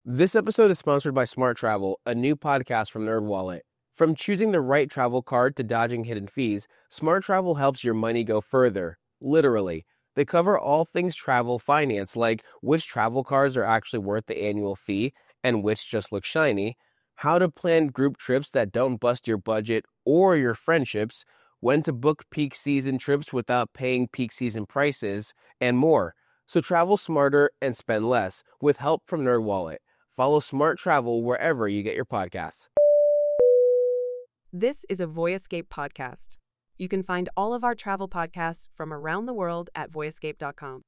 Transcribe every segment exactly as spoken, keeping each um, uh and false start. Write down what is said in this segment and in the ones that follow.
This episode is sponsored by Smart Travel, a new podcast from NerdWallet. From choosing the right travel card to dodging hidden fees, Smart Travel helps your money go further, literally. They cover all things travel finance, like which travel cards are actually worth the annual fee and which just look shiny, how to plan group trips that don't bust your budget or your friendships, when to book peak season trips without paying peak season prices, and more. So travel smarter and spend less with help from NerdWallet. Follow Smart Travel wherever you get your podcasts. This is a Voyescape podcast. You can find all of our travel podcasts from around the world at voyescape dot com.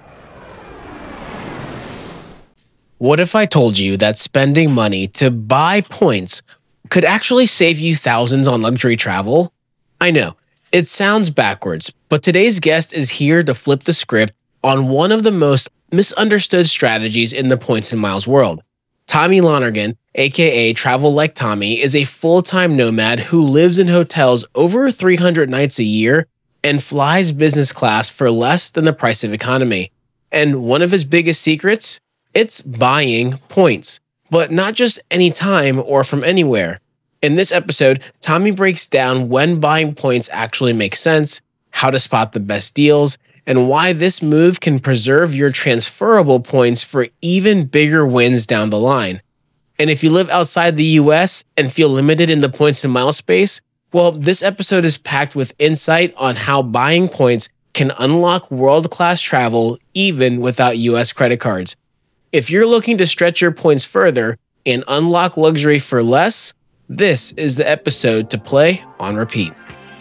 What if I told you that spending money to buy points could actually save you thousands on luxury travel? I know, it sounds backwards, but today's guest is here to flip the script on one of the most misunderstood strategies in the points and miles world. Tommy Lonergan, aka Travel Like Tommy, is a full-time nomad who lives in hotels over three hundred nights a year and flies business class for less than the price of economy. And one of his biggest secrets? It's buying points, but not just anytime or from anywhere. In this episode, Tommy breaks down when buying points actually makes sense, how to spot the best deals, and why this move can preserve your transferable points for even bigger wins down the line. And if you live outside the U S and feel limited in the points and mile space, well, this episode is packed with insight on how buying points can unlock world-class travel even without U S credit cards. If you're looking to stretch your points further and unlock luxury for less, this is the episode to play on repeat.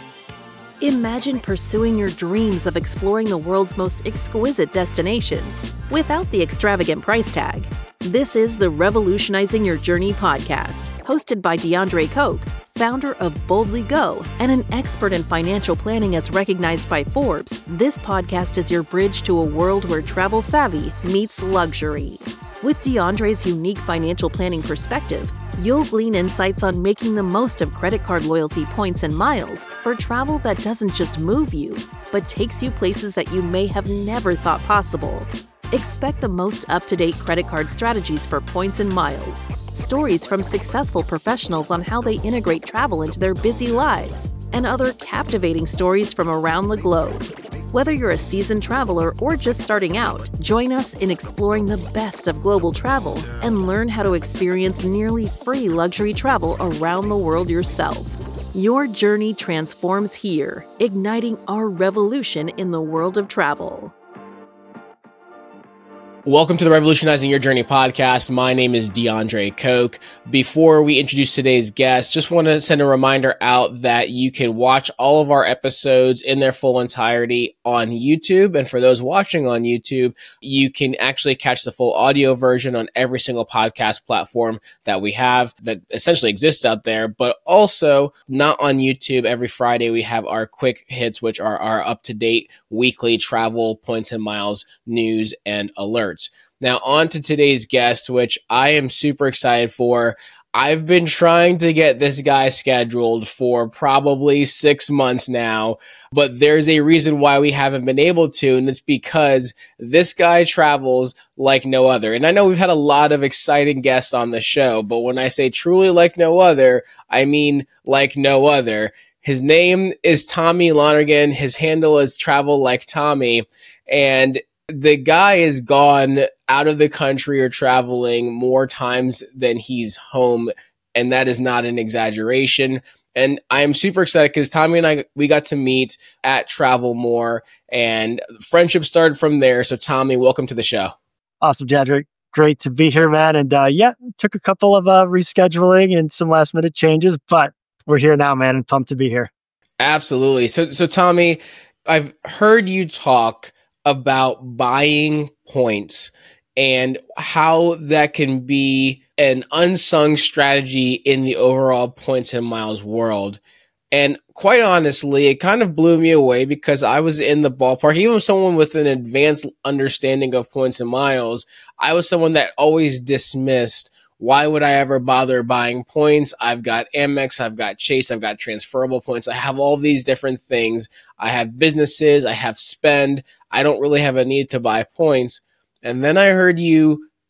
Imagine pursuing your dreams of exploring the world's most exquisite destinations without the extravagant price tag. This is the Revolutionizing Your Journey podcast, hosted by DeAndre Koch, founder of Boldly Go and an expert in financial planning as recognized by Forbes. This podcast is your bridge to a world where travel savvy meets luxury. With DeAndre's unique financial planning perspective, you'll glean insights on making the most of credit card loyalty points and miles for travel that doesn't just move you, but takes you places that you may have never thought possible. Expect the most up-to-date credit card strategies for points and miles, stories from successful professionals on how they integrate travel into their busy lives, and other captivating stories from around the globe. Whether you're a seasoned traveler or just starting out, join us in exploring the best of global travel and learn how to experience nearly free luxury travel around the world yourself. Your journey transforms here, igniting our revolution in the world of travel. Welcome to the Revolutionizing Your Journey podcast. My name is DeAndre Koch. Before we introduce today's guest, just want to send a reminder out that you can watch all of our episodes in their full entirety on YouTube. And for those watching on YouTube, you can actually catch the full audio version on every single podcast platform that we have that essentially exists out there. But also not on YouTube. Every Friday, we have our quick hits, which are our up-to-date weekly travel, points and miles, news, and alerts. Now, on to today's guest, which I am super excited for. I've been trying to get this guy scheduled for probably six months now, but there's a reason why we haven't been able to, and it's because this guy travels like no other. And I know we've had a lot of exciting guests on the show, but when I say truly like no other, I mean like no other. His name is Tommy Lonergan. His handle is Travel Like Tommy, and the guy is gone out of the country or traveling more times than he's home, and that is not an exaggeration. And I am super excited because Tommy and I, we got to meet at Travel More, and friendship started from there. So Tommy, welcome to the show. Awesome, Jadrick. Great to be here, man. And uh, yeah, took a couple of uh, rescheduling and some last minute changes, but we're here now, man, and pumped to be here. Absolutely. So, so Tommy, I've heard you talk about buying points and how that can be an unsung strategy in the overall points and miles world. And quite honestly, it kind of blew me away because I was in the ballpark. Even someone with an advanced understanding of points and miles, I was someone that always dismissed, why would I ever bother buying points? I've got Amex, I've got Chase, I've got transferable points. I have all these different things. I have businesses, I have spend. I don't really have a need to buy points. And then I heard you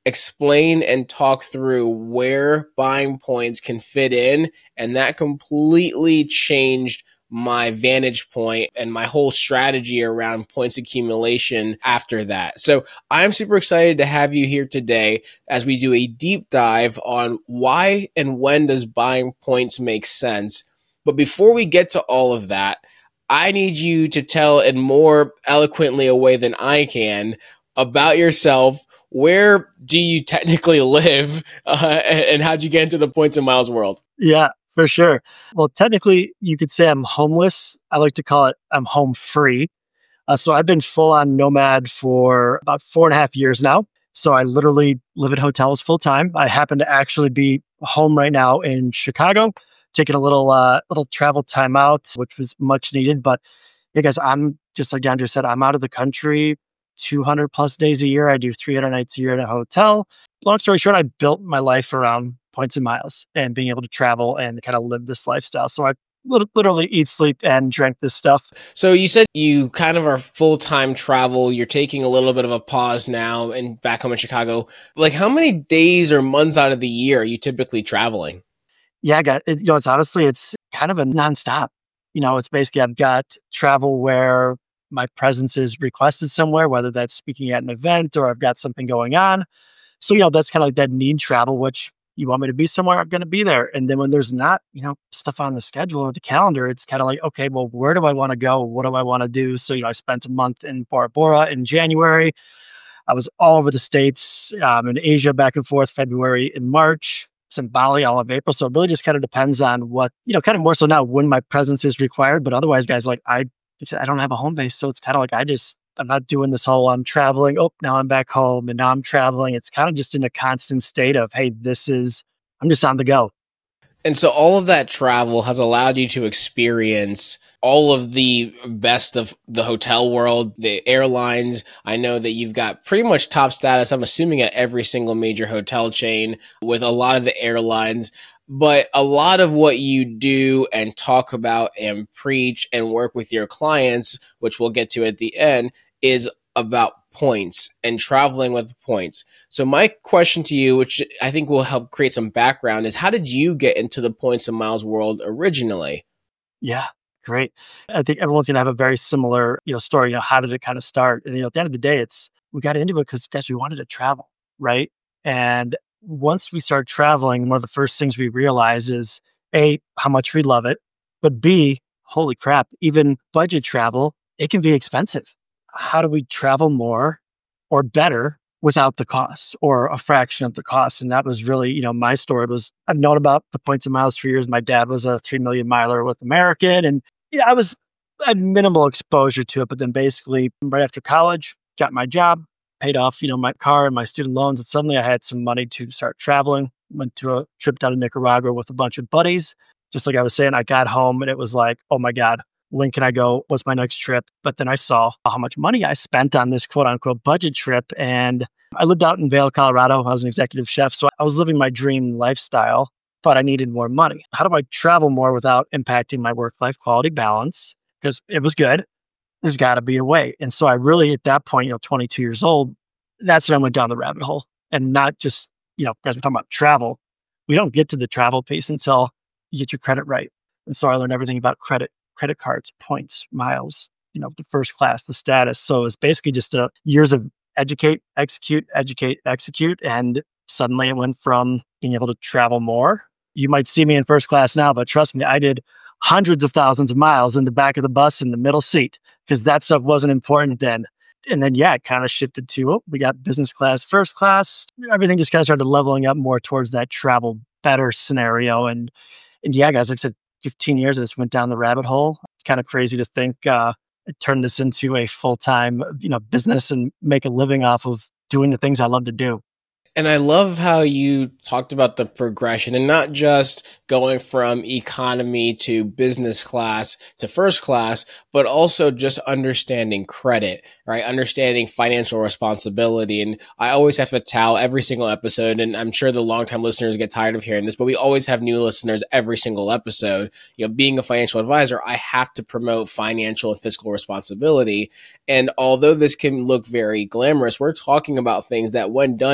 explain and talk through where buying points can fit in. And that completely changed my vantage point and my whole strategy around points accumulation after that. So I'm super excited to have you here today as we do a deep dive on why and when does buying points make sense. But before we get to all of that, I need you to tell in more eloquently a way than I can about yourself. Where do you technically live, uh, and how'd you get into the points and miles world? Yeah, for sure. Well, technically, you could say I'm homeless. I like to call it I'm home free. Uh, so I've been full on nomad for about four and a half years now. So I literally live in hotels full time. I happen to actually be home right now in Chicago, taking a little uh, little travel time out, which was much needed. But yeah, guys, I'm just like DeAndre said, I'm out of the country two hundred plus days a year. I do three hundred nights a year in a hotel. Long story short, I built my life around points and miles and being able to travel and kind of live this lifestyle. So I lit- literally eat, sleep, and drink this stuff. So you said you kind of are full-time travel. You're taking a little bit of a pause now and back home in Chicago. Like, how many days or months out of the year are you typically traveling? Yeah, I got it. You know, it's honestly, it's kind of a nonstop. You know, it's basically I've got travel where my presence is requested somewhere, whether that's speaking at an event or I've got something going on. So, you know, that's kind of like that need travel, which you want me to be somewhere, I'm going to be there. And then when there's not, you know, stuff on the schedule or the calendar, it's kind of like, okay, well, where do I want to go? What do I want to do? So, you know, I spent a month in Bora Bora in January. I was all over the States, um, in Asia, back and forth, February and March. It's in Bali all of April. So it really just kind of depends on what, you know, kind of more so now when my presence is required. But otherwise, guys, like I, I don't have a home base. So it's kind of like I just, I'm not doing this whole I'm traveling. Oh, now I'm back home and now I'm traveling. It's kind of just in a constant state of, hey, this is, I'm just on the go. And so all of that travel has allowed you to experience all of the best of the hotel world, the airlines. I know that you've got pretty much top status, I'm assuming, at every single major hotel chain with a lot of the airlines. But a lot of what you do and talk about and preach and work with your clients, which we'll get to at the end, is about points and traveling with points. So my question to you, which I think will help create some background, is how did you get into the points and miles world originally? Yeah, great. I think everyone's going to have a very similar, you know, story. You know, how did it kind of start? And, you know, at the end of the day, it's, we got into it because, guys, we wanted to travel, right? And once we start traveling, one of the first things we realize is A, how much we love it, but B, holy crap, even budget travel, it can be expensive. How do we travel more or better without the costs or a fraction of the cost? And that was really, you know, my story was, I've known about the points and miles for years. My dad was a three million miler with American, and yeah, I was, I had minimal exposure to it. But then basically right after college, got my job, paid off, you know, my car and my student loans. And suddenly I had some money to start traveling. Went to a trip down to Nicaragua with a bunch of buddies. Just like I was saying, I got home and it was like, oh my God, when can I go? What's my next trip? But then I saw how much money I spent on this quote unquote budget trip. And I lived out in Vail, Colorado. I was an executive chef. So I was living my dream lifestyle, but I needed more money. How do I travel more without impacting my work-life quality balance? Because it was good. There's got to be a way. And so I really, at that point, you know, twenty-two years old, that's when I went down the rabbit hole. And not just, you know, guys, we're talking about travel. We don't get to the travel piece until you get your credit right. And so I learned everything about credit, credit cards, points, miles, you know, the first class, the status. So it's basically just a years of educate, execute, educate, execute. And suddenly it went from being able to travel more. You might see me in first class now, but trust me, I did hundreds of thousands of miles in the back of the bus in the middle seat because that stuff wasn't important then. And then, yeah, it kind of shifted to, oh, we got business class, first class. Everything just kind of started leveling up more towards that travel better scenario. And, and yeah, guys, like I said, fifteen years, I just went down the rabbit hole. It's kind of crazy to think uh, I turned this into a full-time, you know, business and make a living off of doing the things I love to do. And I love how you talked about the progression and not just going from economy to business class to first class, but also just understanding credit, right? Understanding financial responsibility. And I always have to tell every single episode, and I'm sure the longtime listeners get tired of hearing this, but we always have new listeners every single episode. You know, being a financial advisor, I have to promote financial and fiscal responsibility. And although this can look very glamorous, we're talking about things that when done improperly,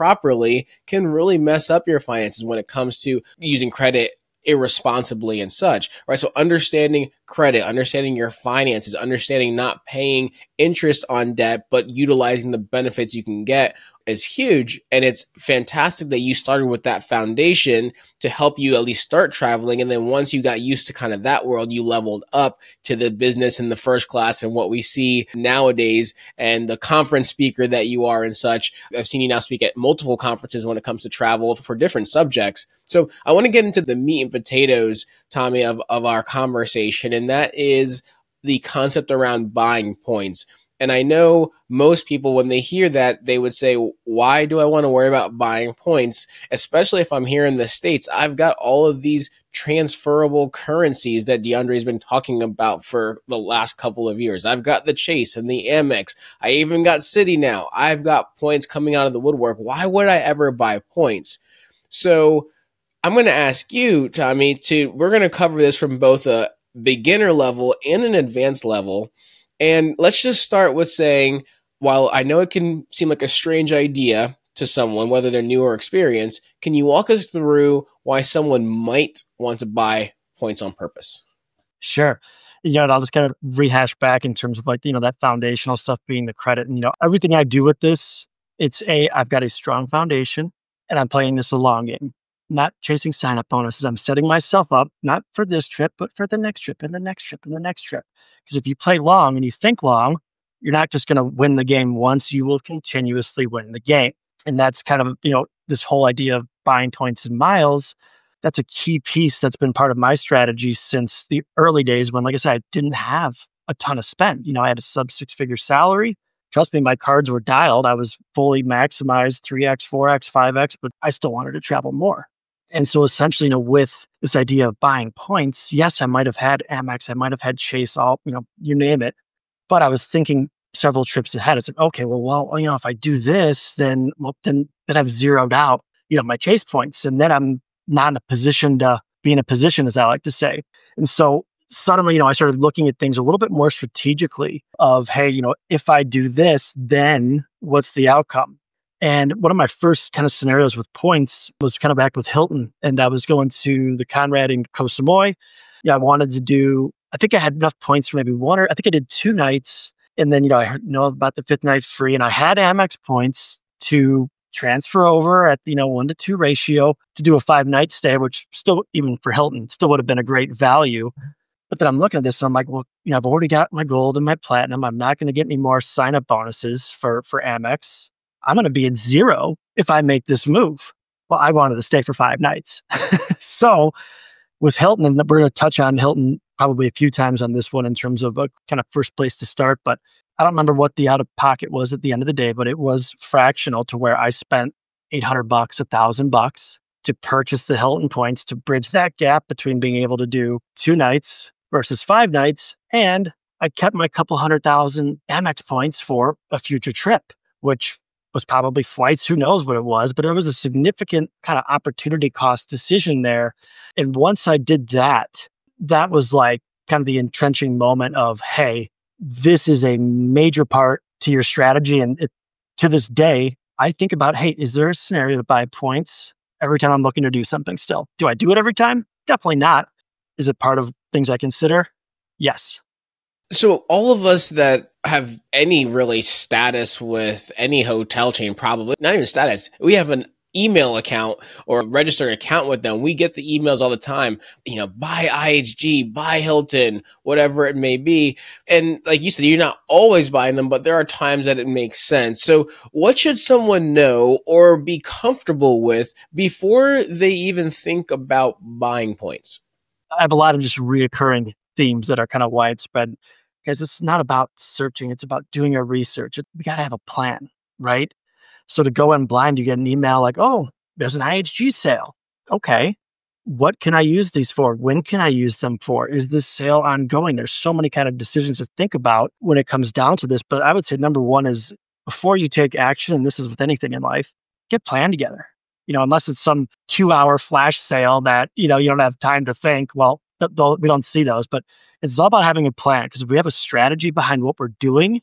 properly can really mess up your finances when it comes to using credit irresponsibly and such, right? So understanding credit, understanding your finances, understanding not paying interest on debt, but utilizing the benefits you can get is huge. And it's fantastic that you started with that foundation to help you at least start traveling. And then once you got used to kind of that world, you leveled up to the business and the first class and what we see nowadays and the conference speaker that you are and such. I've seen you now speak at multiple conferences when it comes to travel for different subjects. So I want to get into the meat and potatoes, Tommy, of, of our conversation, and that is the concept around buying points. And I know most people, when they hear that, they would say, why do I want to worry about buying points? Especially if I'm here in the States, I've got all of these transferable currencies that DeAndre has been talking about for the last couple of years. I've got the Chase and the Amex. I even got Citi now. I've got points coming out of the woodwork. Why would I ever buy points? So I'm going to ask you, Tommy, to, we're going to cover this from both a beginner level and an advanced level. And let's just start with saying, while I know it can seem like a strange idea to someone, whether they're new or experienced, can you walk us through why someone might want to buy points on purpose? Sure. You know, and I'll just kind of rehash back in terms of like, you know, that foundational stuff being the credit. And, you know, everything I do with this, it's a, I've got a strong foundation and I'm playing this a long game, not chasing sign-up bonuses. I'm setting myself up, not for this trip, but for the next trip and the next trip and the next trip. Because if you play long and you think long, you're not just going to win the game once, you will continuously win the game. And that's kind of, you know, this whole idea of buying points and miles. That's a key piece that's been part of my strategy since the early days when, like I said, I didn't have a ton of spend. You know, I had a sub six figure salary. Trust me, my cards were dialed. I was fully maximized three X, four X, five X, but I still wanted to travel more. And so essentially, you know, with this idea of buying points, yes, I might have had Amex, I might have had Chase, all, you know, you name it. But I was thinking several trips ahead. It's like, okay, well, well, you know, if I do this, then, well, then, then I've zeroed out, you know, my Chase points. And then I'm not in a position to be in a position, as I like to say. And so suddenly, you know, I started looking at things a little bit more strategically of, hey, you know, if I do this, then what's the outcome? And one of my first kind of scenarios with points was kind of back with Hilton. And I was going to the Conrad in Koh Samui. Yeah, I wanted to do, I think I had enough points for maybe one or I think I did two nights. And then, you know, I heard know about the fifth night free and I had Amex points to transfer over at, you know, one to two ratio to do a five night stay, which still, even for Hilton, still would have been a great value. But then I'm looking at this and I'm like, well, you know, I've already got my gold and my platinum. I'm not going to get any more sign up bonuses for, for Amex. I'm going to be at zero if I make this move. Well, I wanted to stay for five nights. So with Hilton, and we're going to touch on Hilton probably a few times on this one in terms of a kind of first place to start, but I don't remember what the out of pocket was at the end of the day, but it was fractional to where I spent eight hundred bucks, a thousand bucks to purchase the Hilton points to bridge that gap between being able to do two nights versus five nights. And I kept my couple hundred thousand Amex points for a future trip, which was probably flights, who knows what it was, but it was a significant kind of opportunity cost decision there. And once I did that, that was like kind of the entrenching moment of, hey, this is a major part to your strategy. And it, to this day, I think about, hey, is there a scenario to buy points every time I'm looking to do something still? Do I do it every time? Definitely not. Is it part of things I consider? Yes. So all of us that have any really status with any hotel chain, probably not even status, we have an email account or a registered account with them. We get the emails all the time, you know, buy I H G, buy Hilton, whatever it may be. And like you said, you're not always buying them, but there are times that it makes sense. So what should someone know or be comfortable with before they even think about buying points? I have a lot of just reoccurring themes that are kind of widespread because it's not about searching. It's about doing our research. It, we got to have a plan, right? So to go in blind, you get an email like, oh, there's an I H G sale. Okay. What can I use these for? When can I use them for? Is this sale ongoing? There's so many kind of decisions to think about when it comes down to this. But I would say number one is before you take action, and this is with anything in life, get a plan together. You know, unless it's some two hour flash sale that, you know, you don't have time to think. Well, th- th- we don't see those, but it's all about having a plan because if we have a strategy behind what we're doing,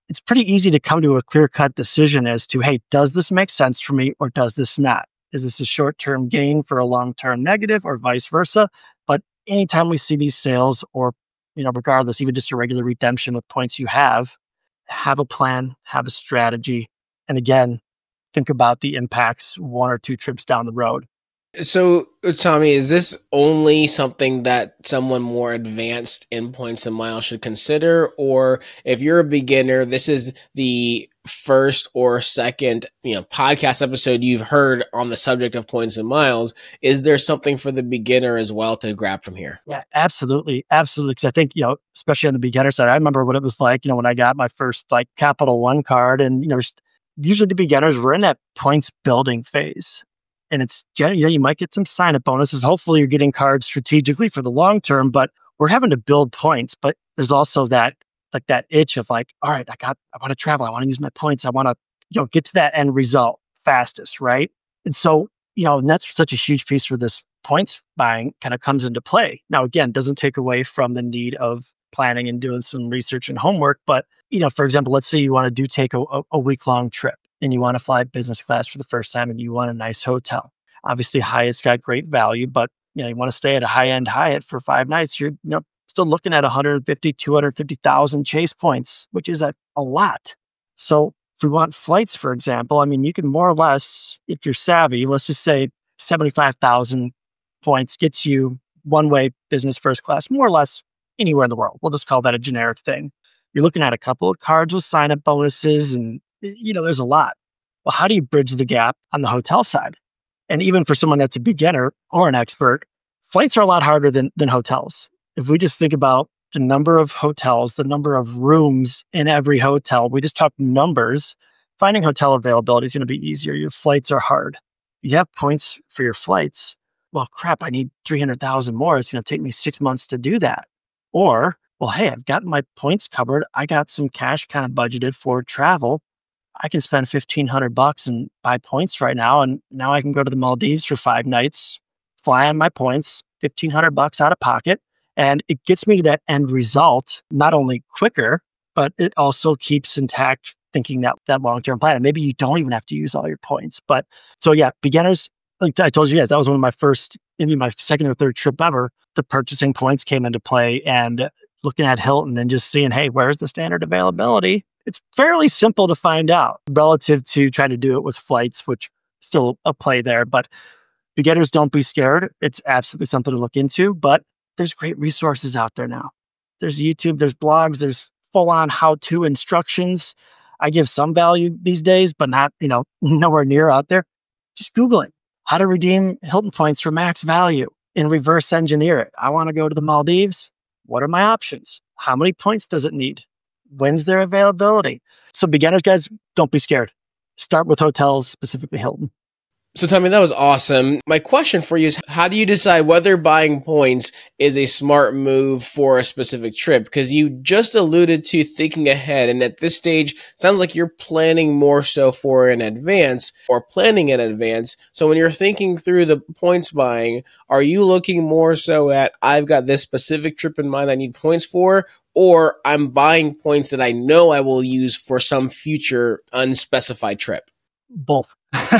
it's pretty easy to come to a clear-cut decision as to, hey, does this make sense for me or does this not? Is this a short-term gain for a long-term negative or vice versa? But anytime we see these sales or, you know, regardless, even just a regular redemption with points you have, have a plan, have a strategy. And again, think about the impacts one or two trips down the road. So, Tommy, is this only something that someone more advanced in points and miles should consider? Or if you're a beginner, this is the first or second, you know, podcast episode you've heard on the subject of points and miles. Is there something for the beginner as well to grab from here? Yeah, absolutely. Absolutely. Because I think, you know, especially on the beginner side, I remember what it was like, you know, when I got my first like Capital One card and, you know, just, usually the beginners were in that points building phase. And it's, you know, you might get some sign-up bonuses. Hopefully you're getting cards strategically for the long term, but we're having to build points. But there's also that, like that itch of like, all right, I got, I want to travel. I want to use my points. I want to, you know, get to that end result fastest, right? And so, you know, and that's such a huge piece where this points buying kind of comes into play. Now, again, doesn't take away from the need of planning and doing some research and homework. But, you know, for example, let's say you want to do take a, a, a week-long trip and you want to fly business class for the first time and you want a nice hotel. Obviously, Hyatt's got great value, but you know, you want to stay at a high-end Hyatt for five nights, you're, you know, still looking at one hundred fifty, two hundred fifty thousand Chase points, which is a, a lot. So if we want flights, for example, I mean, you can more or less, if you're savvy, let's just say seventy-five thousand points gets you one-way business first class, more or less anywhere in the world. We'll just call that a generic thing. You're looking at a couple of cards with sign-up bonuses and, you know, there's a lot. Well, how do you bridge the gap on the hotel side? And even for someone that's a beginner or an expert, flights are a lot harder than, than hotels. If we just think about the number of hotels, the number of rooms in every hotel, we just talk numbers, finding hotel availability is going to be easier. Your flights are hard. You have points for your flights. Well, crap, I need three hundred thousand more. It's going to take me six months to do that. Or, well, hey, I've got my points covered. I got some cash kind of budgeted for travel. I can spend fifteen hundred bucks and buy points right now. And now I can go to the Maldives for five nights, fly on my points, fifteen hundred bucks out of pocket. And it gets me to that end result, not only quicker, but it also keeps intact thinking that, that long-term plan. And maybe you don't even have to use all your points. But so yeah, beginners, like I told you guys, that was one of my first, maybe my second or third trip ever. The purchasing points came into play and looking at Hilton and just seeing, hey, where's the standard availability? It's fairly simple to find out relative to trying to do it with flights, which still a play there. But beginners, don't be scared. It's absolutely something to look into. But there's great resources out there now. There's YouTube, there's blogs, there's full-on how-to instructions. I give some value these days, but not, you know, nowhere near out there. Just Google it. How to redeem Hilton points for max value and reverse engineer it. I want to go to the Maldives. What are my options? How many points does it need? When's their availability? So beginners, guys, don't be scared. Start with hotels, specifically Hilton. So Tommy, that was awesome. My question for you is, how do you decide whether buying points is a smart move for a specific trip? Because you just alluded to thinking ahead, and at this stage, sounds like you're planning more so for in advance or planning in advance. So when you're thinking through the points buying, are you looking more so at, I've got this specific trip in mind I need points for, or I'm buying points that I know I will use for some future unspecified trip? Both.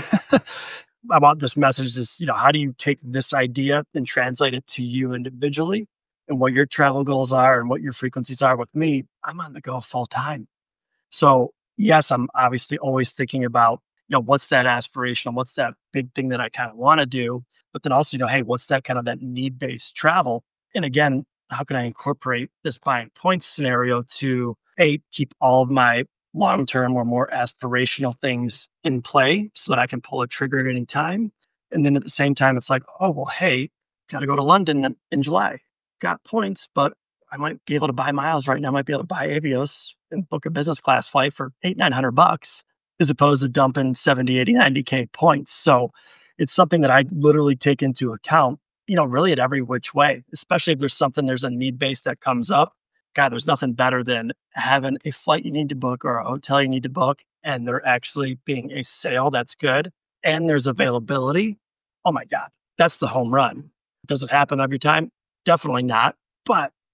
I want this message is, you know, how do you take this idea and translate it to you individually and what your travel goals are and what your frequencies are? With me, I'm on the go full time. So yes, I'm obviously always thinking about, you know, what's that aspirational, what's that big thing that I kind of want to do, but then also, you know, hey, what's that kind of that need-based travel? And again, how can I incorporate this buying points scenario to, A, keep all of my long-term or more aspirational things in play so that I can pull a trigger at any time. And then at the same time, it's like, oh, well, hey, got to go to London in, in July. Got points, but I might be able to buy miles right now. I might be able to buy Avios and book a business class flight for eight, nine hundred bucks as opposed to dumping seventy, eighty, ninety K points. So it's something that I literally take into account, you know, really at every which way, especially if there's something, there's a need base that comes up. God, there's nothing better than having a flight you need to book or a hotel you need to book, and there actually being a sale that's good and there's availability. Oh my God, that's the home run. Does it happen every time? Definitely not. But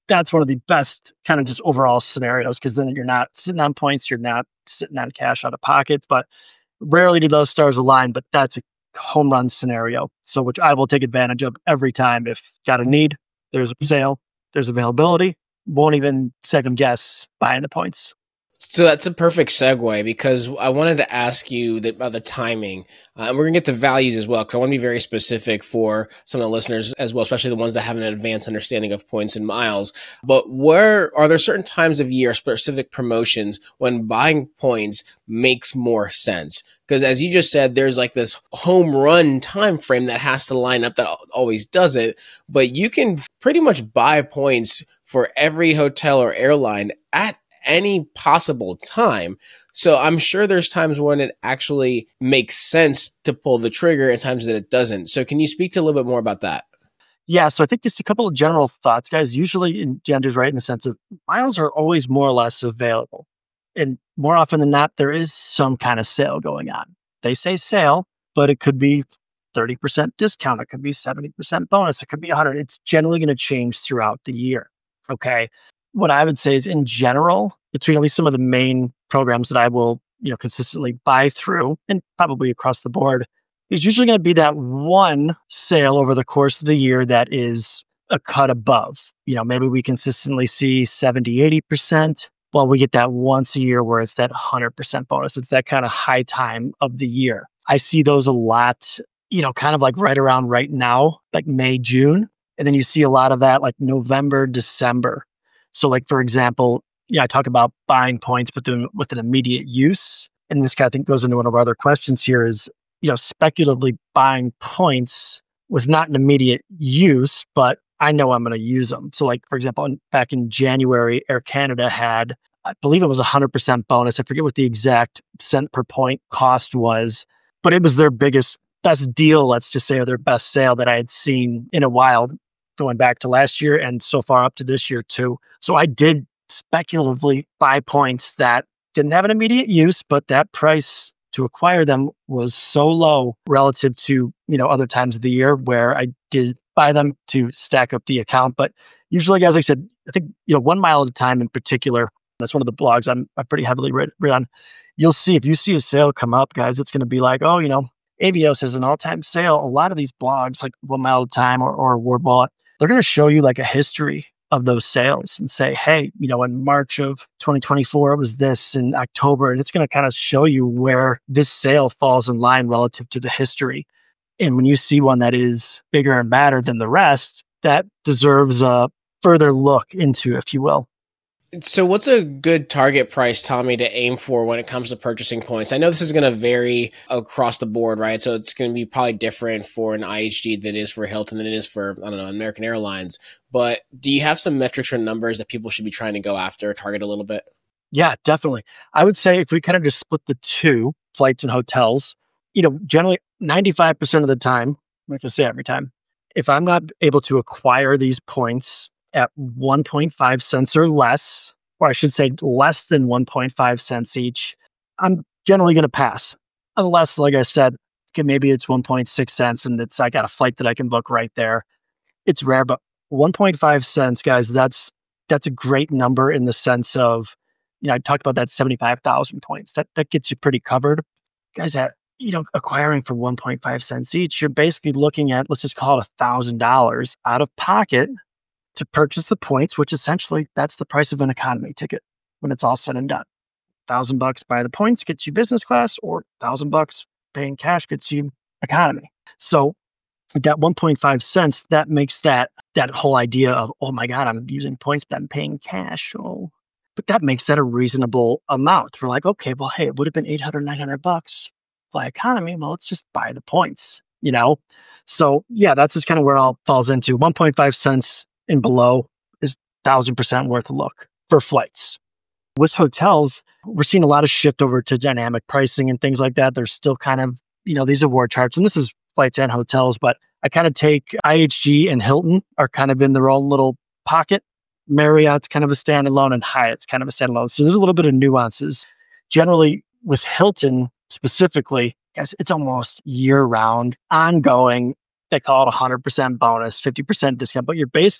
that's one of the best kind of just overall scenarios, because then you're not sitting on points, you're not sitting on cash out of pocket. But rarely do those stars align, but that's a home run scenario. So which I will take advantage of every time. If got a need, there's a sale, there's availability, won't even second guess buying the points. So that's a perfect segue, because I wanted to ask you that, about the timing. Uh, and we're going to get to values as well, because I want to be very specific for some of the listeners as well, especially the ones that have an advanced understanding of points and miles. But where are there certain times of year, specific promotions, when buying points makes more sense? Because as you just said, there's like this home run time frame that has to line up that always does it. But you can pretty much buy points for every hotel or airline at any possible time. So I'm sure there's times when it actually makes sense to pull the trigger and times that it doesn't. So can you speak to a little bit more about that? Yeah, so I think just a couple of general thoughts, guys. Usually, in Jender's right in the sense of miles are always more or less available. And more often than not, there is some kind of sale going on. They say sale, but it could be thirty percent discount. It could be seventy percent bonus. It could be one hundred. It's generally going to change throughout the year. Okay. What I would say is, in general, between at least some of the main programs that I will, you know, consistently buy through, and probably across the board, there's usually going to be that one sale over the course of the year that is a cut above. You know, maybe we consistently see seventy, eighty percent. Well, we get that once a year where it's that one hundred percent bonus. It's that kind of high time of the year. I see those a lot, you know, kind of like right around right now, like May, June. And then you see a lot of that like November, December. So like, for example, yeah, I talk about buying points, but then with an immediate use. And this kind of thing goes into one of our other questions here is, you know, speculatively buying points with not an immediate use, but I know I'm going to use them. So like, for example, in, back in January, Air Canada had, I believe it was a one hundred percent bonus. I forget what the exact cent per point cost was, but it was their biggest, best deal, let's just say, or their best sale that I had seen in a while, going back to last year and so far up to this year too. So I did speculatively buy points that didn't have an immediate use, but that price to acquire them was so low relative to, you know, other times of the year where I did buy them to stack up the account. But usually, as I said, I think, you know, one mile at a time in particular, that's one of the blogs I'm, I'm pretty heavily read, read on. You'll see if you see a sale come up, guys, it's going to be like, oh, you know, Avios has an all-time sale. A lot of these blogs, like One Mile at a Time or, or Ward Wallet, they're going to show you like a history of those sales and say, hey, you know, in March of twenty twenty-four, it was this, in October, and it's going to kind of show you where this sale falls in line relative to the history. And when you see one that is bigger and badder than the rest, that deserves a further look into, if you will. So what's a good target price, Tommy, to aim for when it comes to purchasing points? I know this is going to vary across the board, right? So it's going to be probably different for an I H G than it is for Hilton than it is for, I don't know, American Airlines. But do you have some metrics or numbers that people should be trying to go after, target a little bit? Yeah, definitely. I would say if we kind of just split the two, flights and hotels, you know, generally ninety-five percent of the time, I'm not going to say every time, if I'm not able to acquire these points at one point five cents or less, or I should say less than one point five cents each, I'm generally going to pass. Unless, like I said, okay, maybe it's one point six cents and it's I got a flight that I can book right there. It's rare, but one point five cents, guys, that's that's a great number in the sense of, you know, I talked about that seventy-five thousand points. That that gets you pretty covered. Guys, that, you know, acquiring for one point five cents each, you're basically looking at, let's just call it one thousand dollars out of pocket to purchase the points, which essentially that's the price of an economy ticket when it's all said and done. Thousand bucks buy the points gets you business class, or thousand bucks paying cash gets you economy. So that one point five cents, that makes that that whole idea of, oh my God, I'm using points, but I'm paying cash. Oh, but that makes that a reasonable amount. We're like, okay, well, hey, it would have been eight hundred, nine hundred bucks fly economy. Well, let's just buy the points, you know? So yeah, that's just kind of where it all falls into. one point five cents and below is one thousand percent worth a look for flights. With hotels, we're seeing a lot of shift over to dynamic pricing and things like that. There's still kind of, you know, these award charts, and this is flights and hotels, but I kind of take I H G and Hilton are kind of in their own little pocket. Marriott's kind of a standalone and Hyatt's kind of a standalone. So there's a little bit of nuances. Generally, with Hilton specifically, guys, it's almost year round, ongoing. They call it one hundred percent bonus, fifty percent discount, but you're basically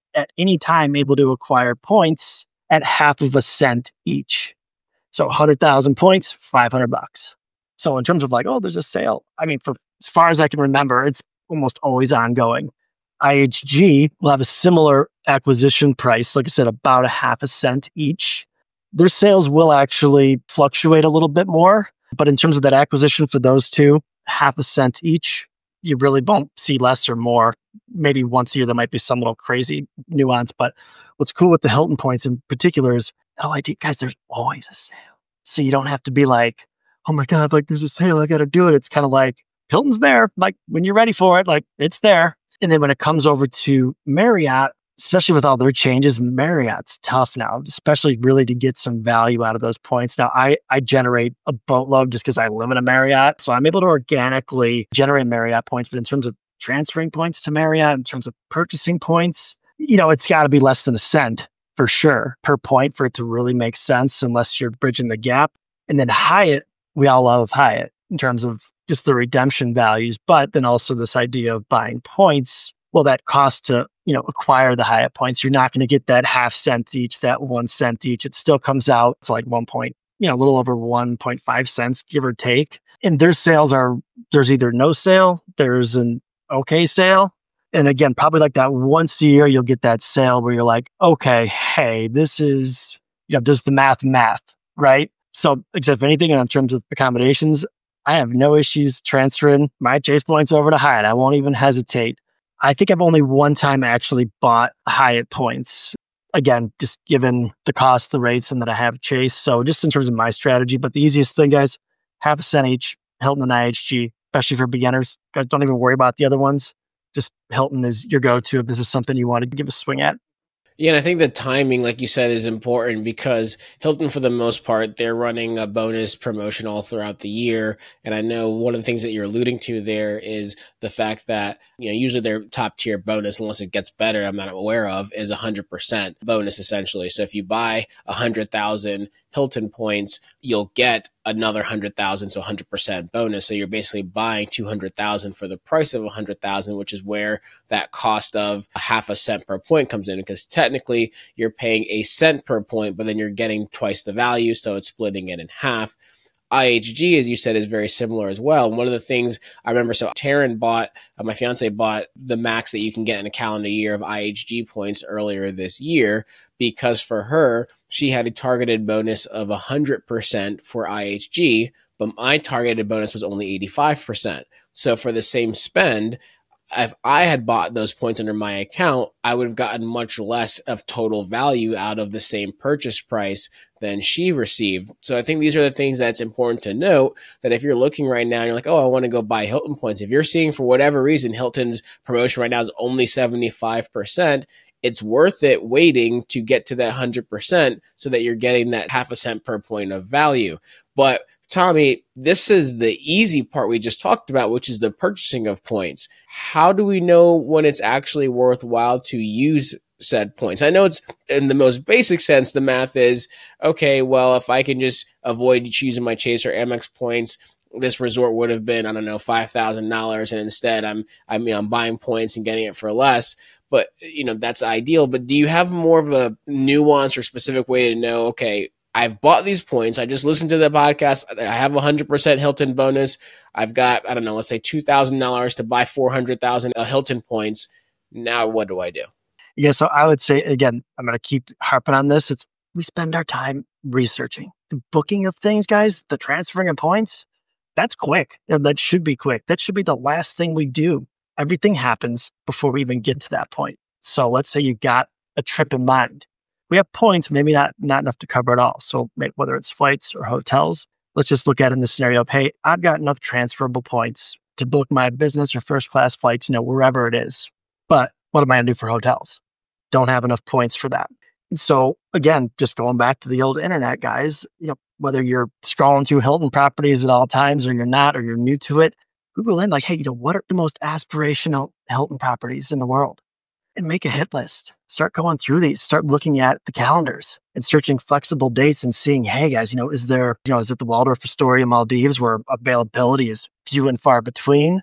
at any time able to acquire points at half of a cent each. So one hundred thousand points, five hundred bucks. So in terms of like, oh, there's a sale. I mean, for as far as I can remember, it's almost always ongoing. I H G will have a similar acquisition price, like I said, about a half a cent each. Their sales will actually fluctuate a little bit more, but in terms of that acquisition for those two, half a cent each, you really won't see less or more. Maybe once a year, there might be some little crazy nuance, but what's cool with the Hilton points in particular is, oh, I did, guys, there's always a sale. So you don't have to be like, oh my God, like there's a sale, I got to do it. It's kind of like Hilton's there, like when you're ready for it, like it's there. And then when it comes over to Marriott, especially with all their changes, Marriott's tough now, especially really to get some value out of those points. Now, I, I generate a boatload just because I live in a Marriott. So I'm able to organically generate Marriott points. But in terms of transferring points to Marriott, in terms of purchasing points, you know, it's got to be less than a cent for sure per point for it to really make sense unless you're bridging the gap. And then Hyatt, we all love Hyatt in terms of just the redemption values, but then also this idea of buying points. Well, that cost to, you know, acquire the Hyatt points, you're not going to get that half cent each, that one cent each. It still comes out to like one point, you know, a little over one point five cents, give or take. And their sales are, there's either no sale, there's an okay sale. And again, probably like that once a year, you'll get that sale where you're like, okay, hey, this is, you know, does the math math, right? So except for anything in terms of accommodations, I have no issues transferring my Chase points over to Hyatt. I won't even hesitate. I think I've only one time actually bought Hyatt points. Again, just given the cost, the rates, and that I have Chase. So just in terms of my strategy, but the easiest thing, guys, half a cent each, Hilton and I H G, especially for beginners. Guys, don't even worry about the other ones. Just Hilton is your go-to if this is something you want to give a swing at. Yeah, and I think the timing, like you said, is important because Hilton, for the most part, they're running a bonus promotion all throughout the year. And I know one of the things that you're alluding to there is the fact that, you know, usually their top tier bonus, unless it gets better, I'm not aware of, is one hundred percent bonus essentially. So if you buy one hundred thousand Hilton points, you'll get another one hundred thousand, so one hundred percent bonus. So you're basically buying two hundred thousand for the price of one hundred thousand, which is where that cost of a half a cent per point comes in, because technically you're paying a cent per point, but then you're getting twice the value, so it's splitting it in half. I H G, as you said, is very similar as well. And one of the things I remember, so Taryn bought, uh, my fiance bought the max that you can get in a calendar year of I H G points earlier this year, because for her, she had a targeted bonus of one hundred percent for I H G, but my targeted bonus was only eighty-five percent. So for the same spend, if I had bought those points under my account, I would have gotten much less of total value out of the same purchase price than she received. So I think these are the things that's important to note, that if you're looking right now and you're like, oh, I want to go buy Hilton points. If you're seeing for whatever reason, Hilton's promotion right now is only seventy-five percent, it's worth it waiting to get to that one hundred percent so that you're getting that half a cent per point of value. But Tommy, this is the easy part we just talked about, which is the purchasing of points. How do we know when it's actually worthwhile to use said points? I know it's in the most basic sense, the math is, okay, well, if I can just avoid choosing my Chase or Amex points, this resort would have been, I don't know, five thousand dollars. And instead I'm, I mean, I'm buying points and getting it for less. But, you know, that's ideal. But do you have more of a nuance or specific way to know, okay, I've bought these points. I just listened to the podcast. I have a one hundred percent Hilton bonus. I've got, I don't know, let's say two thousand dollars to buy four hundred thousand Hilton points. Now what do I do? Yeah, so I would say, again, I'm going to keep harping on this. It's we spend our time researching. The booking of things, guys, the transferring of points, that's quick. That should be quick. That should be the last thing we do. Everything happens before we even get to that point. So let's say you got a trip in mind. We have points, maybe not, not enough to cover it all. So whether it's flights or hotels, let's just look at it in the scenario of, hey, I've got enough transferable points to book my business or first class flights, you know, wherever it is. But what am I going to do for hotels? Don't have enough points for that. And so again, just going back to the old internet, guys, you know, whether you're scrolling through Hilton properties at all times or you're not, or you're new to it, Google in like, hey, you know, what are the most aspirational Hilton properties in the world? And make a hit list. Start going through these, start looking at the calendars and searching flexible dates and seeing, hey guys, you know, is there, you know, is it the Waldorf Astoria Maldives where availability is few and far between?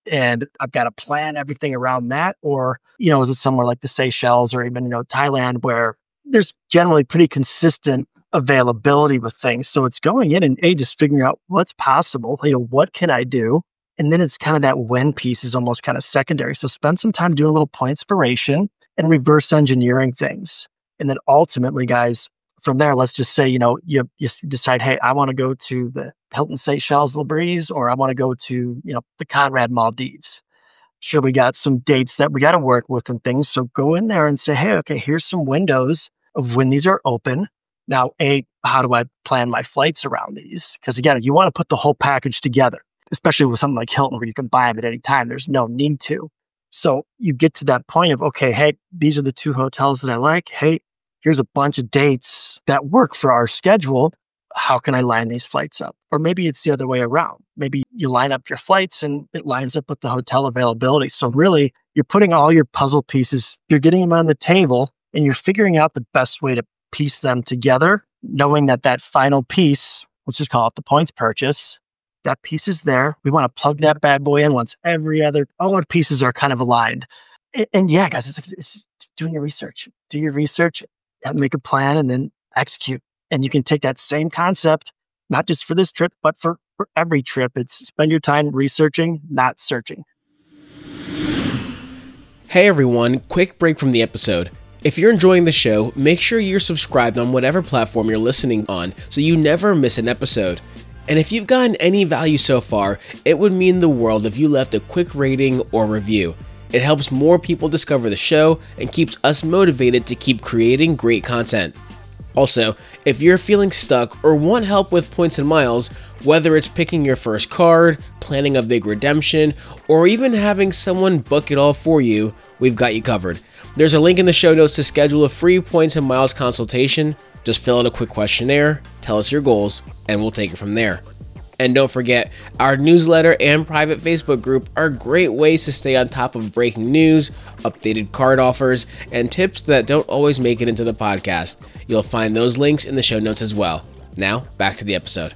and I've got to plan everything around that? Or, you know, is it somewhere like the Seychelles or even, you know, Thailand where there's generally pretty consistent availability with things? So it's going in and A, just figuring out what's possible, you know, what can I do? And then it's kind of that when piece is almost kind of secondary. So spend some time doing a little point inspiration and reverse engineering things. And then ultimately, guys, from there, let's just say, you know, you, you decide, hey, I want to go to the Hilton Seychelles Labreeze, or I want to go to, you know, the Conrad Maldives. Sure, we got some dates that we got to work with and things. So go in there and say, hey, okay, here's some windows of when these are open. Now, A, how do I plan my flights around these? Because again, you want to put the whole package together, especially with something like Hilton where you can buy them at any time. There's no need to. So you get to that point of, okay, hey, these are the two hotels that I like. Hey, here's a bunch of dates that work for our schedule. How can I line these flights up? Or maybe it's the other way around. Maybe you line up your flights and it lines up with the hotel availability. So really, you're putting all your puzzle pieces, you're getting them on the table, and you're figuring out the best way to piece them together, knowing that that final piece, let's just call it the points purchase, that piece is there. We want to plug that bad boy in once every other, all our pieces are kind of aligned. And, and yeah, guys, it's, it's doing your research. Do your research, make a plan, and then execute. And you can take that same concept, not just for this trip, but for, for every trip. It's spend your time researching, not searching. Hey everyone, quick break from the episode. If you're enjoying the show, make sure you're subscribed on whatever platform you're listening on so you never miss an episode. And if you've gotten any value so far, it would mean the world if you left a quick rating or review. It helps more people discover the show and keeps us motivated to keep creating great content. Also, if you're feeling stuck or want help with points and miles, whether it's picking your first card, planning a big redemption, or even having someone book it all for you, we've got you covered. There's a link in the show notes to schedule a free points and miles consultation. Just fill out a quick questionnaire, tell us your goals, and we'll take it from there. And don't forget, our newsletter and private Facebook group are great ways to stay on top of breaking news, updated card offers, and tips that don't always make it into the podcast. You'll find those links in the show notes as well. Now, back to the episode.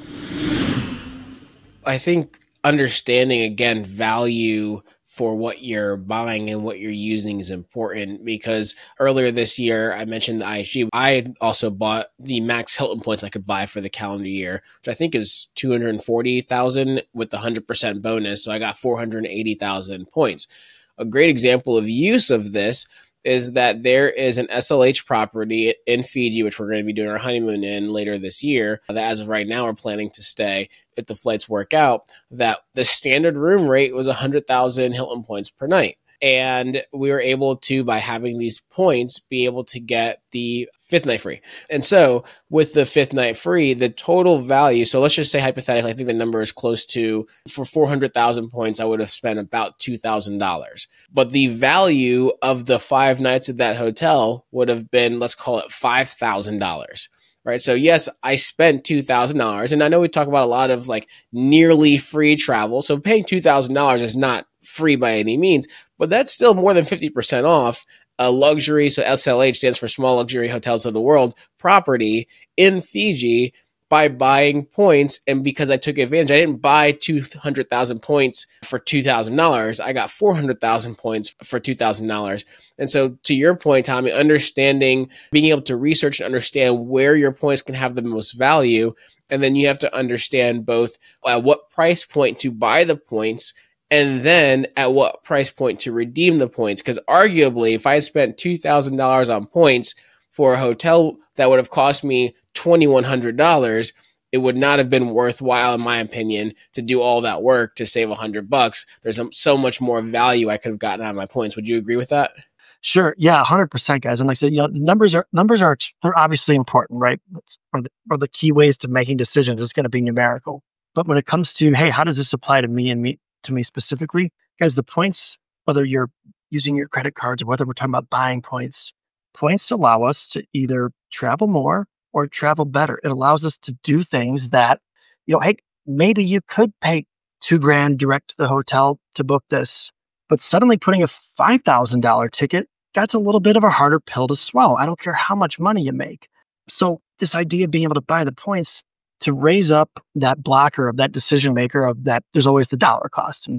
I think understanding, again, value for what you're buying and what you're using is important, because earlier this year, I mentioned the I H G. I also bought the max Hilton points I could buy for the calendar year, which I think is two hundred forty thousand with the one hundred percent bonus. So I got four hundred eighty thousand points. A great example of use of this is that there is an S L H property in Fiji, which we're going to be doing our honeymoon in later this year, that as of right now, we're planning to stay if the flights work out, that the standard room rate was one hundred thousand Hilton points per night. And we were able to, by having these points, be able to get the fifth night free. And so with the fifth night free, the total value, so let's just say hypothetically, I think the number is close to, for four hundred thousand points, I would have spent about two thousand dollars. But the value of the five nights at that hotel would have been, let's call it five thousand dollars. Right. So yes, I spent two thousand dollars, and I know we talk about a lot of like nearly free travel. So paying two thousand dollars is not free by any means, but that's still more than fifty percent off a luxury. So S L H stands for Small Luxury Hotels of the World property in Fiji by buying points. And because I took advantage, I didn't buy two hundred thousand points for two thousand dollars. I got four hundred thousand points for two thousand dollars. And so to your point, Tommy, understanding, being able to research and understand where your points can have the most value. And then you have to understand both at what price point to buy the points and then at what price point to redeem the points. Because arguably, if I had spent two thousand dollars on points for a hotel that would have cost me two thousand one hundred dollars, it would not have been worthwhile, in my opinion, to do all that work to save a hundred bucks. There's so much more value I could have gotten out of my points. Would you agree with that? Sure. Yeah, one hundred percent, guys. And like I said, you know, numbers are numbers are they're obviously important, right? That's one of the, one of the key ways to making decisions is going to be numerical. But when it comes to, hey, how does this apply to me and me to me specifically? Guys, the points, whether you're using your credit cards or whether we're talking about buying points, points allow us to either travel more or travel better. It allows us to do things that, you know, hey, maybe you could pay two grand direct to the hotel to book this, but suddenly putting a five thousand dollars ticket, that's a little bit of a harder pill to swallow. I don't care how much money you make. So this idea of being able to buy the points to raise up that blocker of that decision maker of that there's always the dollar cost. And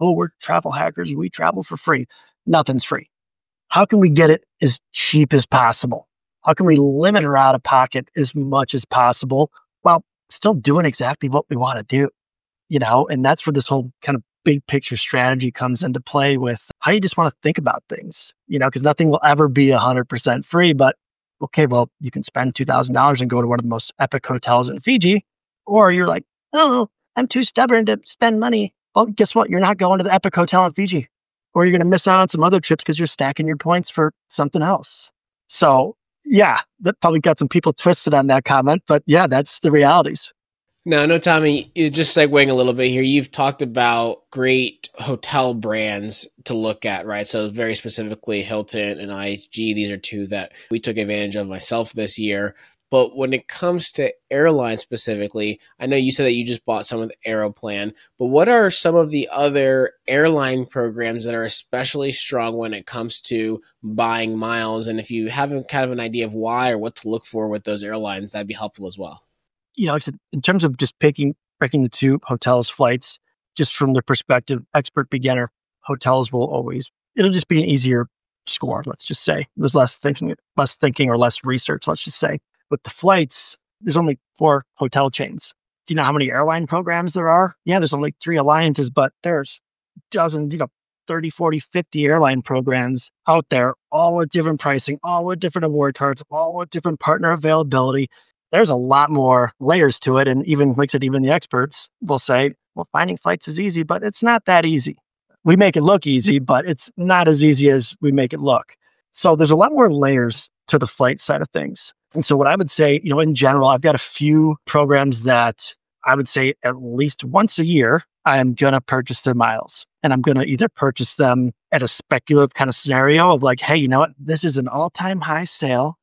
oh, we're travel hackers. We travel for free. Nothing's free. How can we get it as cheap as possible? How can we limit our out of pocket as much as possible while still doing exactly what we want to do? You know, and that's where this whole kind of big picture strategy comes into play with how you just want to think about things, you know, because nothing will ever be one hundred percent free. But okay, well, you can spend two thousand dollars and go to one of the most epic hotels in Fiji. Or you're like, oh, I'm too stubborn to spend money. Well, guess what? You're not going to the epic hotel in Fiji. Or you're going to miss out on some other trips because you're stacking your points for something else. So yeah, that probably got some people twisted on that comment. But yeah, that's the realities. No, no, Tommy, you're just segueing a little bit here. You've talked about great hotel brands to look at, right? So very specifically Hilton and I H G. These are two that we took advantage of myself this year. But when it comes to airlines specifically, I know you said that you just bought some of the Aeroplan, but what are some of the other airline programs that are especially strong when it comes to buying miles? And if you have kind of an idea of why or what to look for with those airlines, that'd be helpful as well. You know, in terms of just picking, picking the two hotels, flights, just from the perspective, expert, beginner, hotels will always, it'll just be an easier score, let's just say. There's less thinking, less thinking or less research, let's just say. With the flights, there's only four hotel chains. Do you know how many airline programs there are? Yeah, there's only three alliances, but there's dozens, you know, thirty, forty, fifty airline programs out there, all with different pricing, all with different award charts, all with different partner availability. There's a lot more layers to it. And even, like I said, even the experts will say, well, finding flights is easy, but it's not that easy. We make it look easy, but it's not as easy as we make it look. So there's a lot more layers to the flight side of things. And so what I would say, you know, in general, I've got a few programs that I would say at least once a year, I am going to purchase their miles. And I'm going to either purchase them at a speculative kind of scenario of like, hey, you know what? This is an all-time high sale.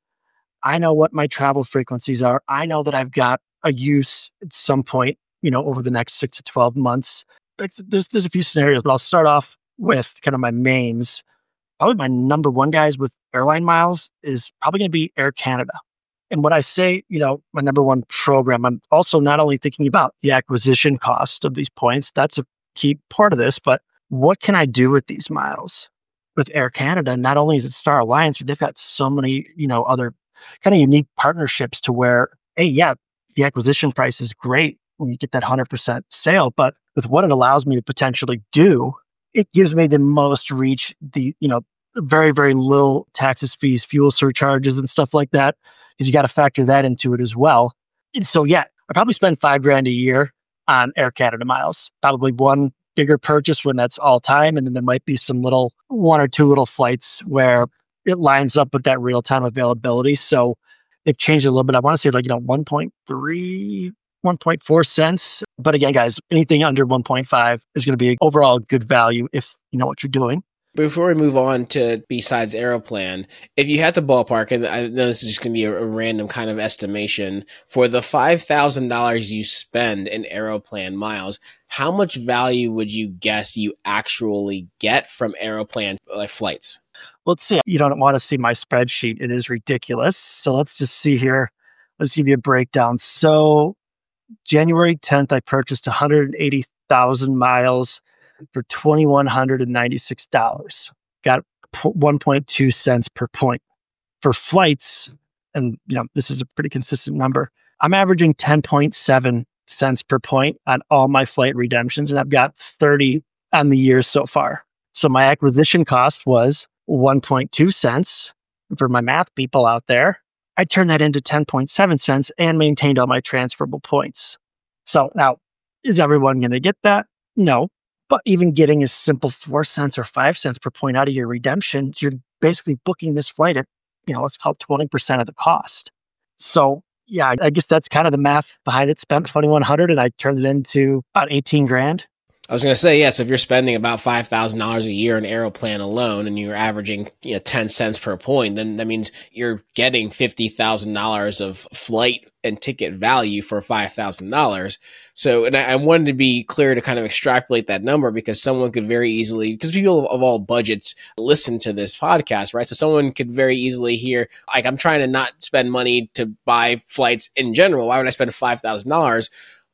I know what my travel frequencies are. I know that I've got a use at some point, you know, over the next six to twelve months. There's, there's a few scenarios, but I'll start off with kind of my mains. Probably my number one guys with airline miles is probably going to be Air Canada. And when I say, you know, my number one program, I'm also not only thinking about the acquisition cost of these points. That's a key part of this, but what can I do with these miles? With Air Canada, not only is it Star Alliance, but they've got so many, you know, other kind of unique partnerships to where, hey, yeah, the acquisition price is great when you get that one hundred percent sale, but with what it allows me to potentially do, it gives me the most reach, the, you know, very, very little taxes, fees, fuel surcharges and stuff like that, because you got to factor that into it as well. And so, yeah, I probably spend five grand a year on Air Canada miles, probably one bigger purchase when that's all time. And then there might be some little one or two little flights where it lines up with that real time availability. So they've changed it a little bit. I want to say like, you know, one point three, one point four cents. But again, guys, anything under one point five is going to be overall good value if you know what you're doing. Before we move on to besides Aeroplan, if you had to ballpark, and I know this is just going to be a, a random kind of estimation, for the five thousand dollars you spend in Aeroplan miles, how much value would you guess you actually get from Aeroplan like flights? Let's see. You don't want to see my spreadsheet. It is ridiculous. So let's just see here. Let's give you a breakdown. So January tenth, I purchased one hundred eighty thousand miles for two thousand one hundred ninety-six dollars. Got one point two cents per point. For flights, and you know, this is a pretty consistent number, I'm averaging ten point seven cents per point on all my flight redemptions, and I've got thirty on the year so far. So my acquisition cost was one point two cents. For my math people out there, I turned that into ten point seven cents and maintained all my transferable points. So now, is everyone going to get that? No. But even getting a simple four cents or five cents per point out of your redemptions, you're basically booking this flight at, you know, let's call it twenty percent of the cost. So yeah, I guess that's kind of the math behind it. Spent twenty-one hundred and I turned it into about eighteen grand. I was going to say, yes, yeah, so if you're spending about five thousand dollars a year in Aeroplan alone and you're averaging, you know, ten cents per point, then that means you're getting fifty thousand dollars of flight and ticket value for five thousand dollars. So, and I, I wanted to be clear to kind of extrapolate that number because someone could very easily, because people of all budgets listen to this podcast, right? So someone could very easily hear, like, I'm trying to not spend money to buy flights in general. Why would I spend five thousand dollars?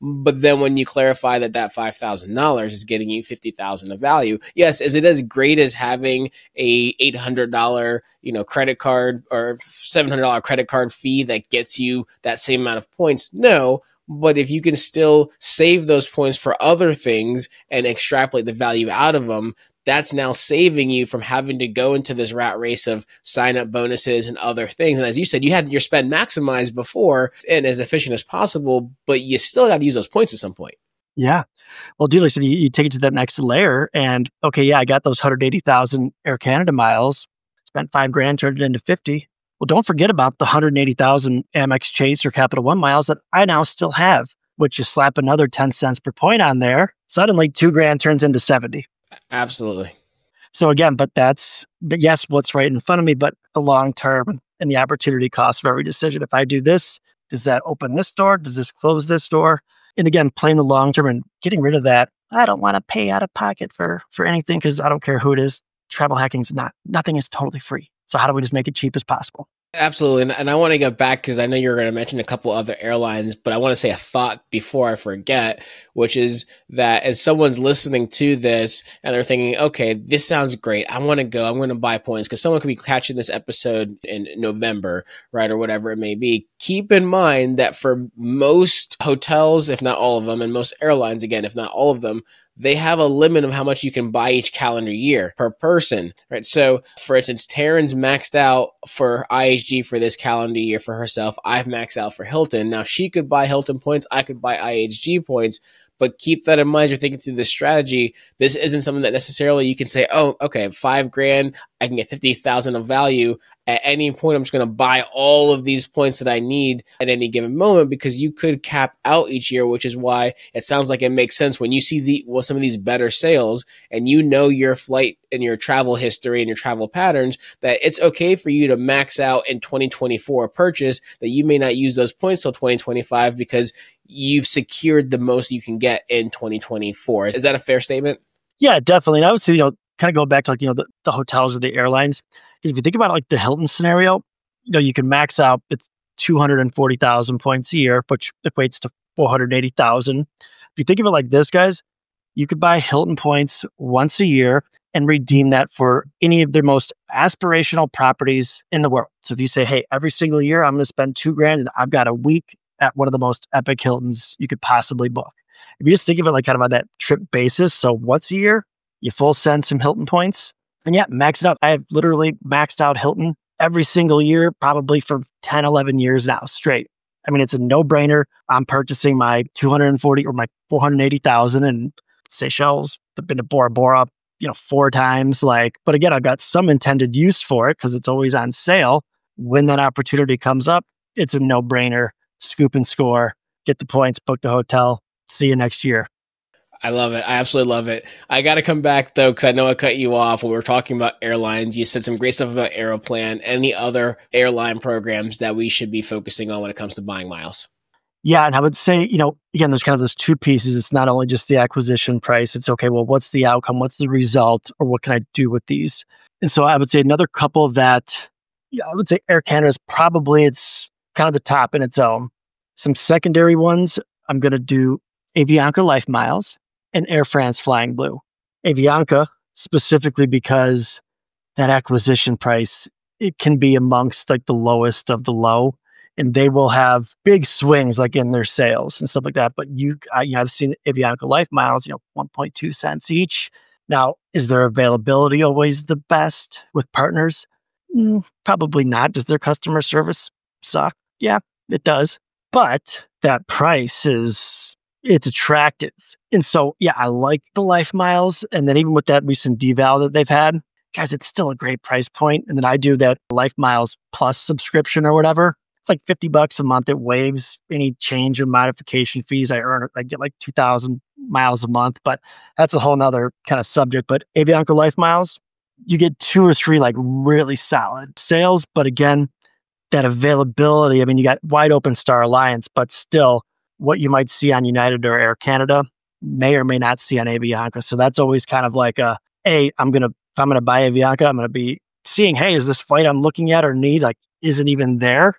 But then when you clarify that that five thousand dollars is getting you fifty thousand dollars of value, yes, is it as great as having a eight hundred dollars you know, credit card or seven hundred dollars credit card fee that gets you that same amount of points? No. But if you can still save those points for other things and extrapolate the value out of them, that's now saving you from having to go into this rat race of sign up bonuses and other things. And as you said, you had your spend maximized before and as efficient as possible, but you still got to use those points at some point. Yeah. Well, dude, like I said, you, you take it to that next layer and okay, yeah, I got those one hundred eighty thousand Air Canada miles, spent five grand, turned it into fifty. Well, don't forget about the one hundred eighty thousand Amex Chase or Capital One miles that I now still have, which you slap another ten cents per point on there. Suddenly two grand turns into seventy. Absolutely. So again, but that's, but yes, what's right in front of me, but the long term and the opportunity cost of every decision. If I do this, does that open this door? Does this close this door? And again, playing the long term and getting rid of that. I don't want to pay out of pocket for, for anything because I don't care who it is. Travel hacking is not, nothing is totally free. So how do we just make it cheap as possible? Absolutely. And, and I want to get back because I know you're going to mention a couple other airlines, but I want to say a thought before I forget, which is that as someone's listening to this and they're thinking, okay, this sounds great. I want to go. I'm going to buy points because someone could be catching this episode in November, right? Or whatever it may be. Keep in mind that for most hotels, if not all of them, and most airlines, again, if not all of them, they have a limit of how much you can buy each calendar year per person, right? So, for instance, Taryn's maxed out for I H G for this calendar year for herself. I've maxed out for Hilton. Now, she could buy Hilton points. I could buy I H G points. But keep that in mind as you're thinking through this strategy. This isn't something that necessarily you can say, oh, okay, five grand, I can get fifty thousand of value. At any point, I'm just going to buy all of these points that I need at any given moment because you could cap out each year, which is why it sounds like it makes sense when you see the well, some of these better sales and you know your flight and your travel history and your travel patterns, that it's okay for you to max out in twenty twenty-four purchase that you may not use those points till twenty twenty-five because you've secured the most you can get in twenty twenty-four. Is that a fair statement? Yeah, definitely. And I would say, you know, kind of go back to like, you know, the, the hotels or the airlines. Because if you think about like the Hilton scenario, you know, you can max out, it's two hundred forty thousand points a year, which equates to four hundred eighty thousand. If you think of it like this, guys, you could buy Hilton points once a year and redeem that for any of their most aspirational properties in the world. So if you say, hey, every single year I'm going to spend two grand and I've got a week at one of the most epic Hiltons you could possibly book. If you just think of it like kind of on that trip basis, so once a year, you full send some Hilton points. And yeah, max it out. I have literally maxed out Hilton every single year, probably for ten, eleven years now, straight. I mean, it's a no-brainer. I'm purchasing my two hundred forty or my four hundred eighty thousand and Seychelles. I've been to Bora Bora, you know, four times. Like, but again, I've got some intended use for it because it's always on sale. When that opportunity comes up, it's a no-brainer. Scoop and score, get the points, book the hotel. See you next year. I love it. I absolutely love it. I got to come back though, because I know I cut you off when we were talking about airlines. You said some great stuff about Aeroplan and the other airline programs that we should be focusing on when it comes to buying miles. Yeah. And I would say, you know, again, there's kind of those two pieces. It's not only just the acquisition price. It's okay, well, what's the outcome? What's the result? Or what can I do with these? And so I would say another couple that, yeah, I would say Air Canada is probably, it's kind of the top in its own. Some secondary ones, I'm going to do Avianca Life Miles and Air France Flying Blue. Avianca, specifically because that acquisition price, it can be amongst like the lowest of the low, and they will have big swings like in their sales and stuff like that. But you, I, you know, I've seen Avianca Life Miles, you know, one point two cents each. Now, is their availability always the best with partners? Mm, probably not. Does their customer service suck? Yeah, it does. But that price is, it's attractive. And so, yeah, I like the Life Miles. And then even with that recent deval that they've had, guys, it's still a great price point. And then I do that Life Miles Plus subscription or whatever. It's like fifty bucks a month. It waives any change or modification fees. I earn, I get like two thousand miles a month, but that's a whole nother kind of subject. But Avianca Life Miles, you get two or three like really solid sales. But again, that availability, I mean, you got wide open Star Alliance, but still what you might see on United or Air Canada may or may not see on Avianca. So that's always kind of like a, hey, I'm going to, if I'm going to buy Avianca, I'm going to be seeing, hey, is this flight I'm looking at or need, like, isn't even there?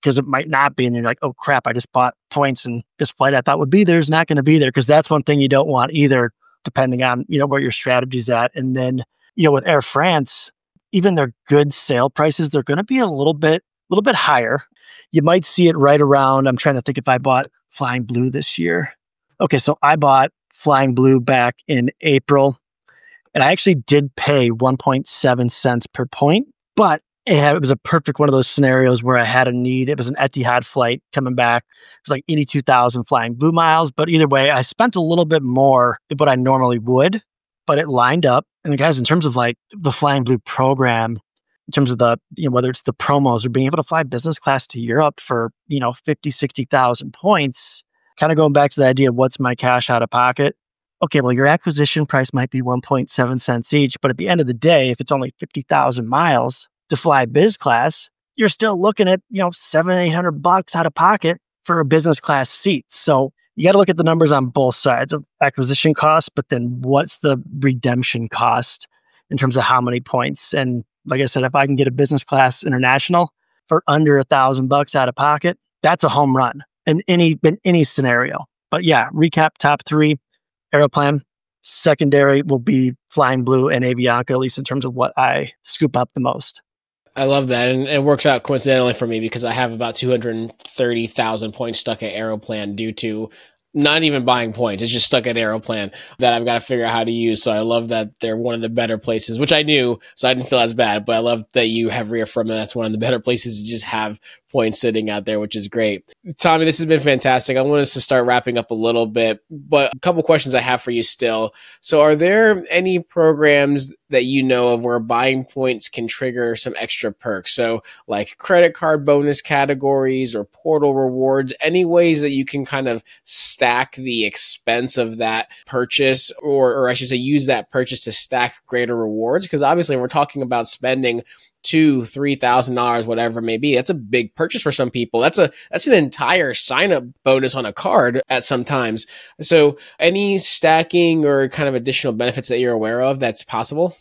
because it might not be. And you're like, oh crap, I just bought points and this flight I thought would be there is not going to be there. Because that's one thing you don't want either, depending on, you know, where your strategy's at. And then, you know, with Air France, even their good sale prices, they're going to be a little bit, a little bit higher. You might see it right around, I'm trying to think if I bought Flying Blue this year. Okay, so I bought Flying Blue back in April, and I actually did pay one point seven cents per point, but it, had, it was a perfect one of those scenarios where I had a need. It was an Etihad flight coming back. It was like eighty-two thousand Flying Blue miles, but either way, I spent a little bit more than what I normally would, but it lined up. And the guys, in terms of like the Flying Blue program, in terms of the, you know, whether it's the promos or being able to fly business class to Europe for, you know, fifty, sixty thousand points, kind of going back to the idea of what's my cash out of pocket. Okay, well, your acquisition price might be one point seven cents each, but at the end of the day, if it's only fifty thousand miles to fly biz class, you're still looking at, you know, seven, eight hundred bucks out of pocket for a business class seat. So you got to look at the numbers on both sides of acquisition costs, but then what's the redemption cost in terms of how many points? And like I said, if I can get a business class international for under a thousand bucks out of pocket, that's a home run in any in any scenario. But yeah, recap top three: Aeroplan. Secondary will be Flying Blue and Avianca, at least in terms of what I scoop up the most. I love that. And it works out coincidentally for me because I have about two hundred thirty thousand points stuck at Aeroplan due to not even buying points. It's just stuck at Aeroplan that I've got to figure out how to use. So I love that they're one of the better places, which I knew, so I didn't feel as bad. But I love that you have reaffirmed that that's one of the better places to just have points sitting out there, which is great. Tommy, this has been fantastic. I want us to start wrapping up a little bit, but a couple questions I have for you still. So are there any programs that you know of where buying points can trigger some extra perks? So like credit card bonus categories or portal rewards, any ways that you can kind of stack the expense of that purchase, or, or I should say use that purchase to stack greater rewards? Because obviously we're talking about spending two, three thousand dollars, whatever it may be. That's a big purchase for some people. That's a that's an entire sign-up bonus on a card at some times. So any stacking or kind of additional benefits that you're aware of that's possible?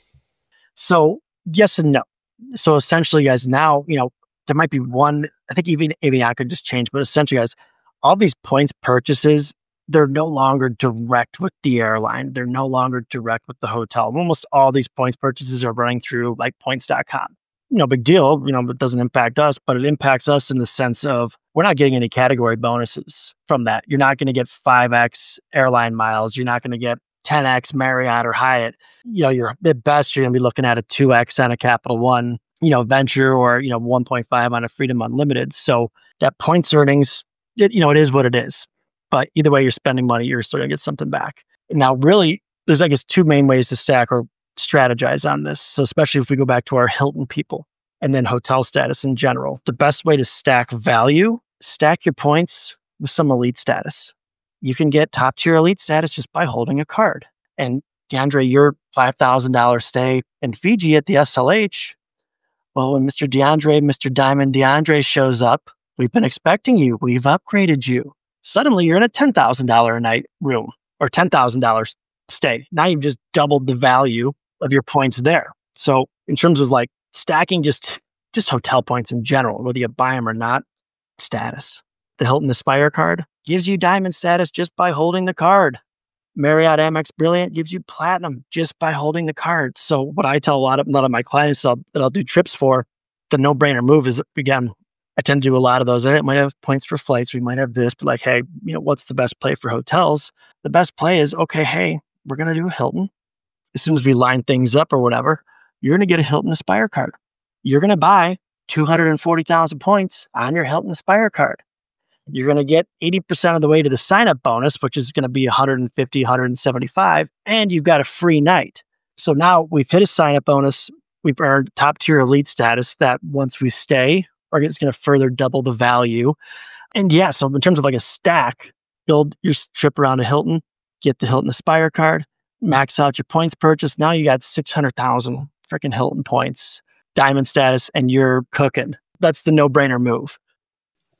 So yes and no. So essentially, guys, now, you know, there might be one, I think even Avianca just changed, but essentially, guys, all these points purchases, they're no longer direct with the airline. They're no longer direct with the hotel. Almost all these points purchases are running through like points dot com. No big deal, you know, it doesn't impact us, but it impacts us in the sense of we're not getting any category bonuses from that. You're not going to get five X airline miles. You're not going to get ten X Marriott or Hyatt. You know, you're at best, you're going to be looking at a two X on a Capital One, you know, Venture, or, you know, one point five on a Freedom Unlimited. So that points earnings, it, you know, it is what it is. But either way, you're spending money, you're still going to get something back. Now, really, there's, I guess, two main ways to stack or strategize on this. So especially if we go back to our Hilton people and then hotel status in general, the best way to stack value, stack your points with some elite status. You can get top tier elite status just by holding a card. And DeAndre, your five thousand dollars stay in Fiji at the S L H, well, when Mister DeAndre, Mister Diamond DeAndre shows up, we've been expecting you. We've upgraded you. Suddenly you're in a ten thousand dollars a night room or ten thousand dollars stay. Now you've just doubled the value of your points there. So in terms of like stacking just, just hotel points in general, whether you buy them or not, status. The Hilton Aspire card gives you diamond status just by holding the card. Marriott Amex Brilliant gives you platinum just by holding the card. So what I tell a lot of, a lot of my clients that I'll, that I'll do trips for, the no-brainer move is, again, I tend to do a lot of those. I might have points for flights. We might have this, but like, hey, you know, what's the best play for hotels? The best play is, okay, hey, we're going to do a Hilton. As soon as we line things up or whatever, you're going to get a Hilton Aspire card. You're going to buy two hundred forty thousand points on your Hilton Aspire card. You're going to get eighty percent of the way to the sign-up bonus, which is going to be one hundred fifty, one hundred seventy-five, and you've got a free night. So now we've hit a sign-up bonus. We've earned top-tier elite status that once we stay, it's going to further double the value. And yeah, so in terms of like a stack, build your trip around a Hilton, get the Hilton Aspire card, max out your points purchase. Now you got six hundred thousand freaking Hilton points, diamond status, and you're cooking. That's the no-brainer move.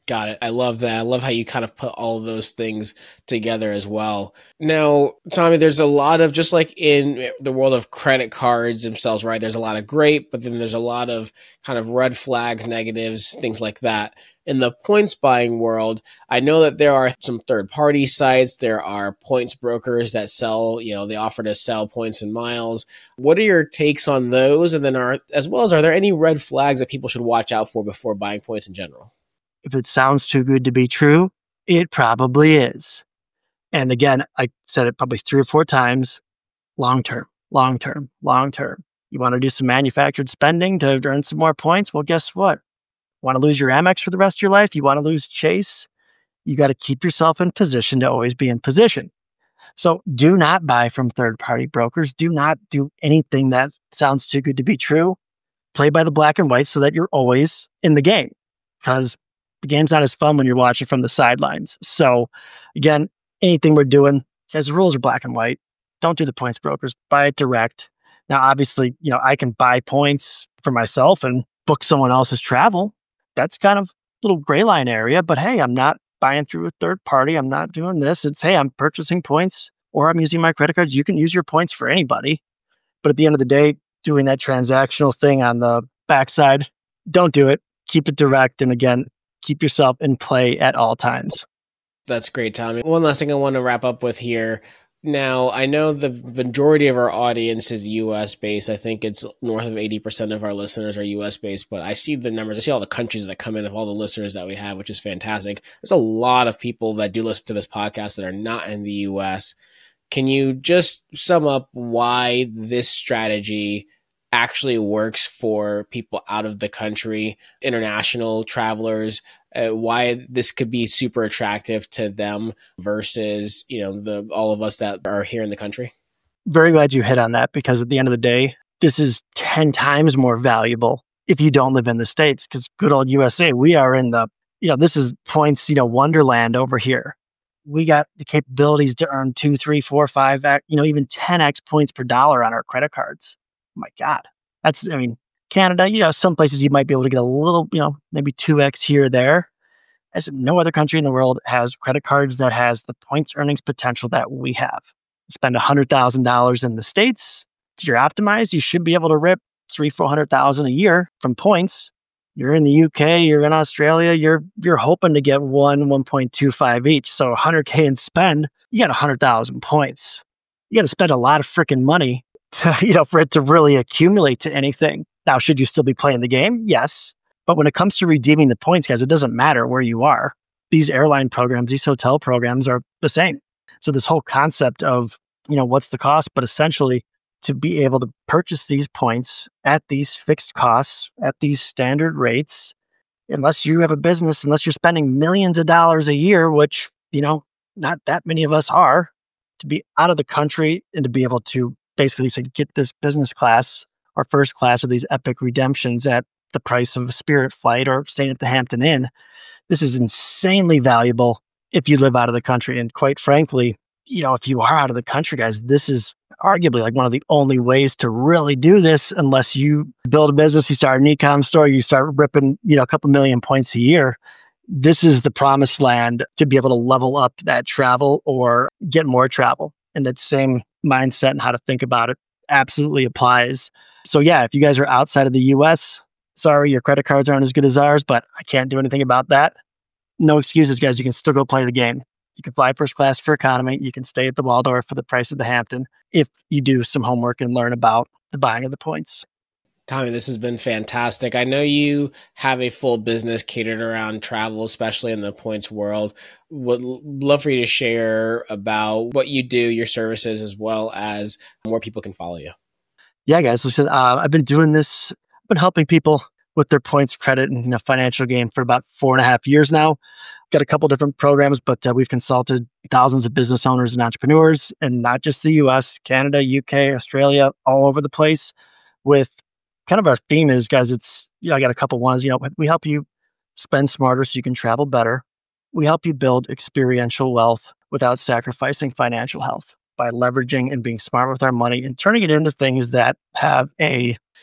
Got it. I love that. I love how you kind of put all of those things together as well. Now, Tommy, there's a lot of, just like in the world of credit cards themselves, right? There's a lot of great, but then there's a lot of kind of red flags, negatives, things like that. In the points buying world, I know that there are some third party sites. There are points brokers that sell, you know, they offer to sell points and miles. What are your takes on those? And then are, as well as, are there any red flags that people should watch out for before buying points in general? If it sounds too good to be true, it probably is. And again, I said it probably three or four times, long-term, long-term, long-term. You want to do some manufactured spending to earn some more points? Well, guess what? Want to lose your Amex for the rest of your life? You want to lose Chase? You got to keep yourself in position to always be in position. So do not buy from third-party brokers. Do not do anything that sounds too good to be true. Play by the black and white so that you're always in the game, because the game's not as fun when you're watching from the sidelines. So again, anything we're doing, guys, the rules are black and white. Don't do the points brokers. Buy it direct. Now, obviously, you know, I can buy points for myself and book someone else's travel. That's kind of a little gray line area, but hey, I'm not buying through a third party. I'm not doing this. It's, hey, I'm purchasing points or I'm using my credit cards. You can use your points for anybody. But at the end of the day, doing that transactional thing on the backside, don't do it. Keep it direct. And again, keep yourself in play at all times. That's great, Tommy. One last thing I want to wrap up with here. Now, I know the majority of our audience is U S based. I think it's north of eighty percent of our listeners are U S based, but I see the numbers. I see all the countries that come in of all the listeners that we have, which is fantastic. There's a lot of people that do listen to this podcast that are not in the U S. Can you just sum up why this strategy actually works for people out of the country, international travelers, uh, why this could be super attractive to them versus, you know, the all of us that are here in the country? Very glad you hit on that, because at the end of the day, this is ten times more valuable if you don't live in the States, because good old U S A, we are in the, you know, this is points, you know, wonderland over here. We got the capabilities to earn two, three, four, five, you know, even ten x points per dollar on our credit cards. Oh my God. That's, I mean, Canada, you know, some places you might be able to get a little, you know, maybe two x here or there. As no other country in the world has credit cards that has the points earnings potential that we have. Spend one hundred thousand dollars in the States. If you're optimized, you should be able to rip three, four hundred thousand a year from points. You're in the U K, you're in Australia, you're you're hoping to get one, one point two five each. So one hundred K in spend, you got one hundred thousand points. You got to spend a lot of freaking money to, you know, for it to really accumulate to anything. Now, should you still be playing the game? Yes. But when it comes to redeeming the points, guys, it doesn't matter where you are. These airline programs, these hotel programs are the same. So this whole concept of, you know, what's the cost, but essentially to be able to purchase these points at these fixed costs, at these standard rates, unless you have a business, unless you're spending millions of dollars a year, which, you know, not that many of us are, to be out of the country and to be able to basically say, get this business class or first class or these epic redemptions at the price of a Spirit flight or staying at the Hampton Inn. This is insanely valuable if you live out of the country. And quite frankly, you know, if you are out of the country, guys, this is arguably like one of the only ways to really do this, unless you build a business, you start an e-com store, you start ripping, you know, a couple million points a year. This is the promised land to be able to level up that travel or get more travel. And that same mindset and how to think about it absolutely applies. So yeah, if you guys are outside of the U S, sorry, your credit cards aren't as good as ours, but I can't do anything about that. No excuses, guys. You can still go play the game. You can fly first class for economy. You can stay at the Waldorf for the price of the Hampton if you do some homework and learn about the buying of the points. Tommy, this has been fantastic. I know you have a full business catered around travel, especially in the points world. Would love for you to share about what you do, your services, as well as where people can follow you. Yeah, guys. Listen, uh, I've been doing this. I've been helping people with their points, credit, and, you know, financial game for about four and a half years now. Got a couple different programs, but uh, we've consulted thousands of business owners and entrepreneurs, and not just the U S, Canada, U K, Australia, all over the place. With kind of our theme is, guys, it's, you know, I got a couple ones. You know, we help you spend smarter so you can travel better. We help you build experiential wealth without sacrificing financial health by leveraging and being smart with our money and turning it into things that have a,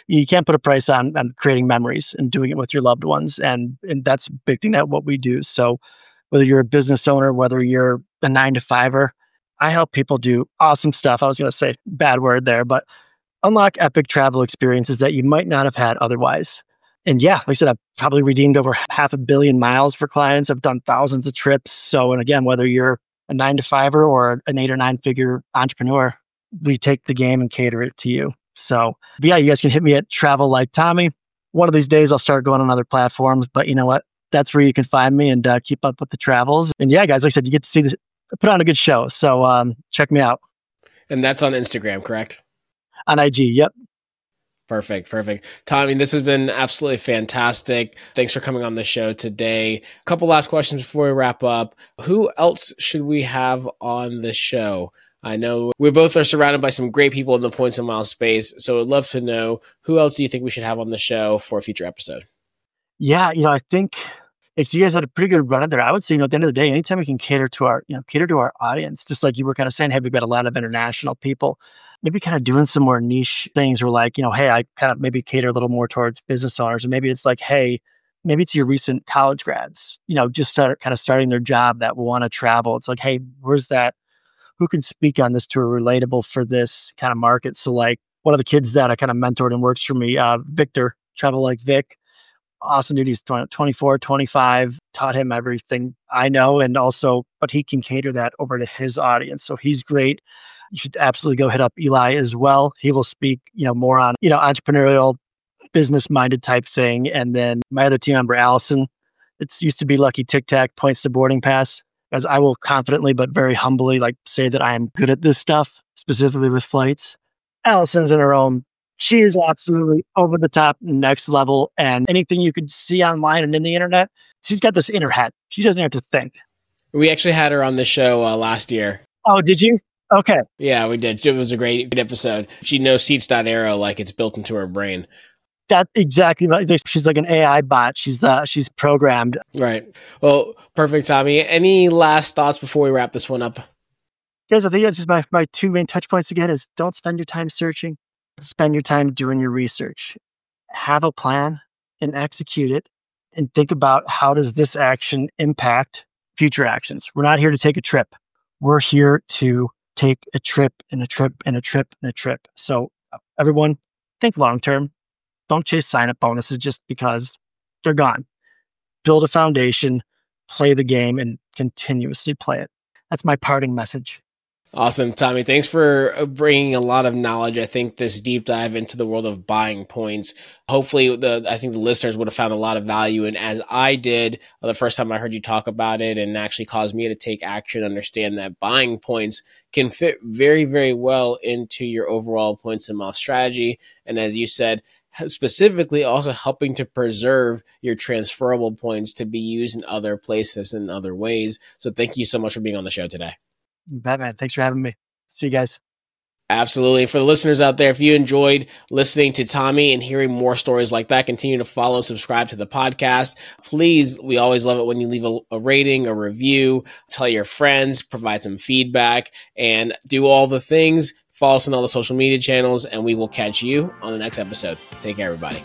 you can't put a price on, on creating memories and doing it with your loved ones. And, and that's a big thing that what we do. So whether you're a business owner, whether you're a nine to fiver, I help people do awesome stuff. I was going to say bad word there, but unlock epic travel experiences that you might not have had otherwise. And yeah, like I said, I've probably redeemed over half a billion miles for clients. I've done thousands of trips. So, and again, whether you're a nine to fiver or an eight or nine figure entrepreneur, we take the game and cater it to you. So, but yeah, you guys can hit me at Travel Like Tommy. One of these days, I'll start going on other platforms, but you know what? That's where you can find me and uh, keep up with the travels. And yeah, guys, like I said, you get to see this, put on a good show. So um, check me out. And that's on Instagram, correct? On I G, yep. Perfect, perfect. Tommy, this has been absolutely fantastic. Thanks for coming on the show today. A couple last questions before we wrap up. Who else should we have on the show? I know we both are surrounded by some great people in the points and miles space, so I'd love to know who else do you think we should have on the show for a future episode? Yeah, you know, I think it's, you guys had a pretty good run in there. I would say, you know, at the end of the day, anytime we can cater to our, you know, cater to our audience, just like you were kind of saying, hey, we've got a lot of international people. Maybe kind of doing some more niche things where like, you know, hey, I kind of maybe cater a little more towards business owners. And maybe it's like, hey, maybe it's your recent college grads, you know, just start kind of starting their job that want to travel. It's like, hey, where's that? Who can speak on this to a relatable for this kind of market? So like one of the kids that I kind of mentored and works for me, uh, Victor, Travel Like Vic, awesome dude. He's twenty-four, twenty-five, taught him everything I know. And also, but he can cater that over to his audience. So he's great. You should absolutely go hit up Eli as well. He will speak, you know, more on, you know, entrepreneurial, business-minded type thing. And then my other team member, Allison, it's used to be Lucky Tic Tac, points to boarding pass. As I will confidently, but very humbly, like say that I am good at this stuff, specifically with flights. Allison's in her own. She is absolutely over the top, next level. And anything you could see online and in the internet, she's got this in her head. She doesn't have to think. We actually had her on the show uh, last year. Oh, did you? Okay. Yeah, we did. It was a great, great episode. She knows Seats.aero like it's built into her brain. That exactly. She's like an A I bot. She's uh, she's programmed. Right. Well, perfect, Tommy. Any last thoughts before we wrap this one up? Guys, I think that's just my, my two main touch points again is don't spend your time searching. Spend your time doing your research. Have a plan and execute it and think about how does this action impact future actions. We're not here to take a trip. We're here to take a trip and a trip and a trip and a trip. So everyone, think long-term. Don't chase sign-up bonuses just because they're gone. Build a foundation, play the game, and continuously play it. That's my parting message. Awesome, Tommy. Thanks for bringing a lot of knowledge. I think this deep dive into the world of buying points, hopefully the, I think the listeners would have found a lot of value. And as I did the first time I heard you talk about it and actually caused me to take action, understand that buying points can fit very, very well into your overall points and mile strategy. And as you said, specifically also helping to preserve your transferable points to be used in other places and other ways. So thank you so much for being on the show today. Batman, thanks for having me. See you guys. Absolutely. For the listeners out there, if you enjoyed listening to Tommy and hearing more stories like that, continue to follow, subscribe to the podcast. Please, we always love it when you leave a, a rating, a review, tell your friends, provide some feedback, and do all the things. Follow us on all the social media channels, and we will catch you on the next episode. Take care, everybody.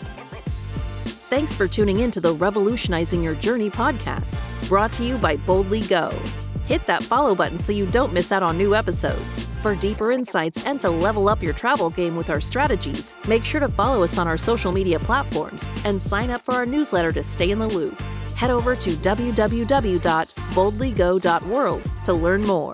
Thanks for tuning in to the Revolutionizing Your Journey podcast, brought to you by Boldly Go. Hit that follow button so you don't miss out on new episodes. For deeper insights and to level up your travel game with our strategies, make sure to follow us on our social media platforms and sign up for our newsletter to stay in the loop. Head over to w w w dot boldly go dot world to learn more.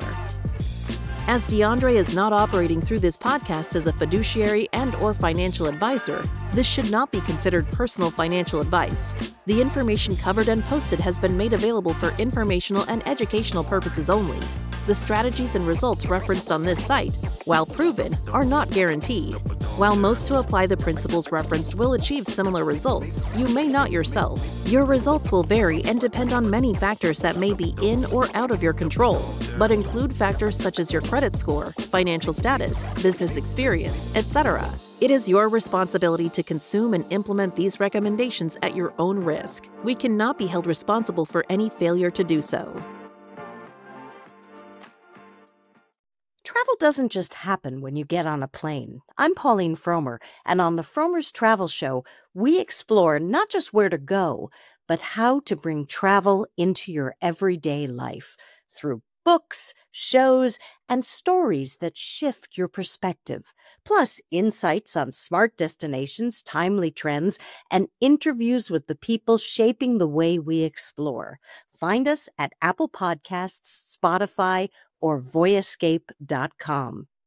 As DeAndre is not operating through this podcast as a fiduciary and or financial advisor, this should not be considered personal financial advice. The information covered and posted has been made available for informational and educational purposes only. The strategies and results referenced on this site, while proven, are not guaranteed. While most who apply the principles referenced will achieve similar results, you may not yourself. Your results will vary and depend on many factors that may be in or out of your control, but include factors such as your credit score, financial status, business experience, et cetera. It is your responsibility to consume and implement these recommendations at your own risk. We cannot be held responsible for any failure to do so. Travel doesn't just happen when you get on a plane. I'm Pauline Fromer, and on the Fromers Travel Show, we explore not just where to go, but how to bring travel into your everyday life through books, shows, and stories that shift your perspective, plus insights on smart destinations, timely trends, and interviews with the people shaping the way we explore. Find us at Apple Podcasts, Spotify, or voyescape dot com.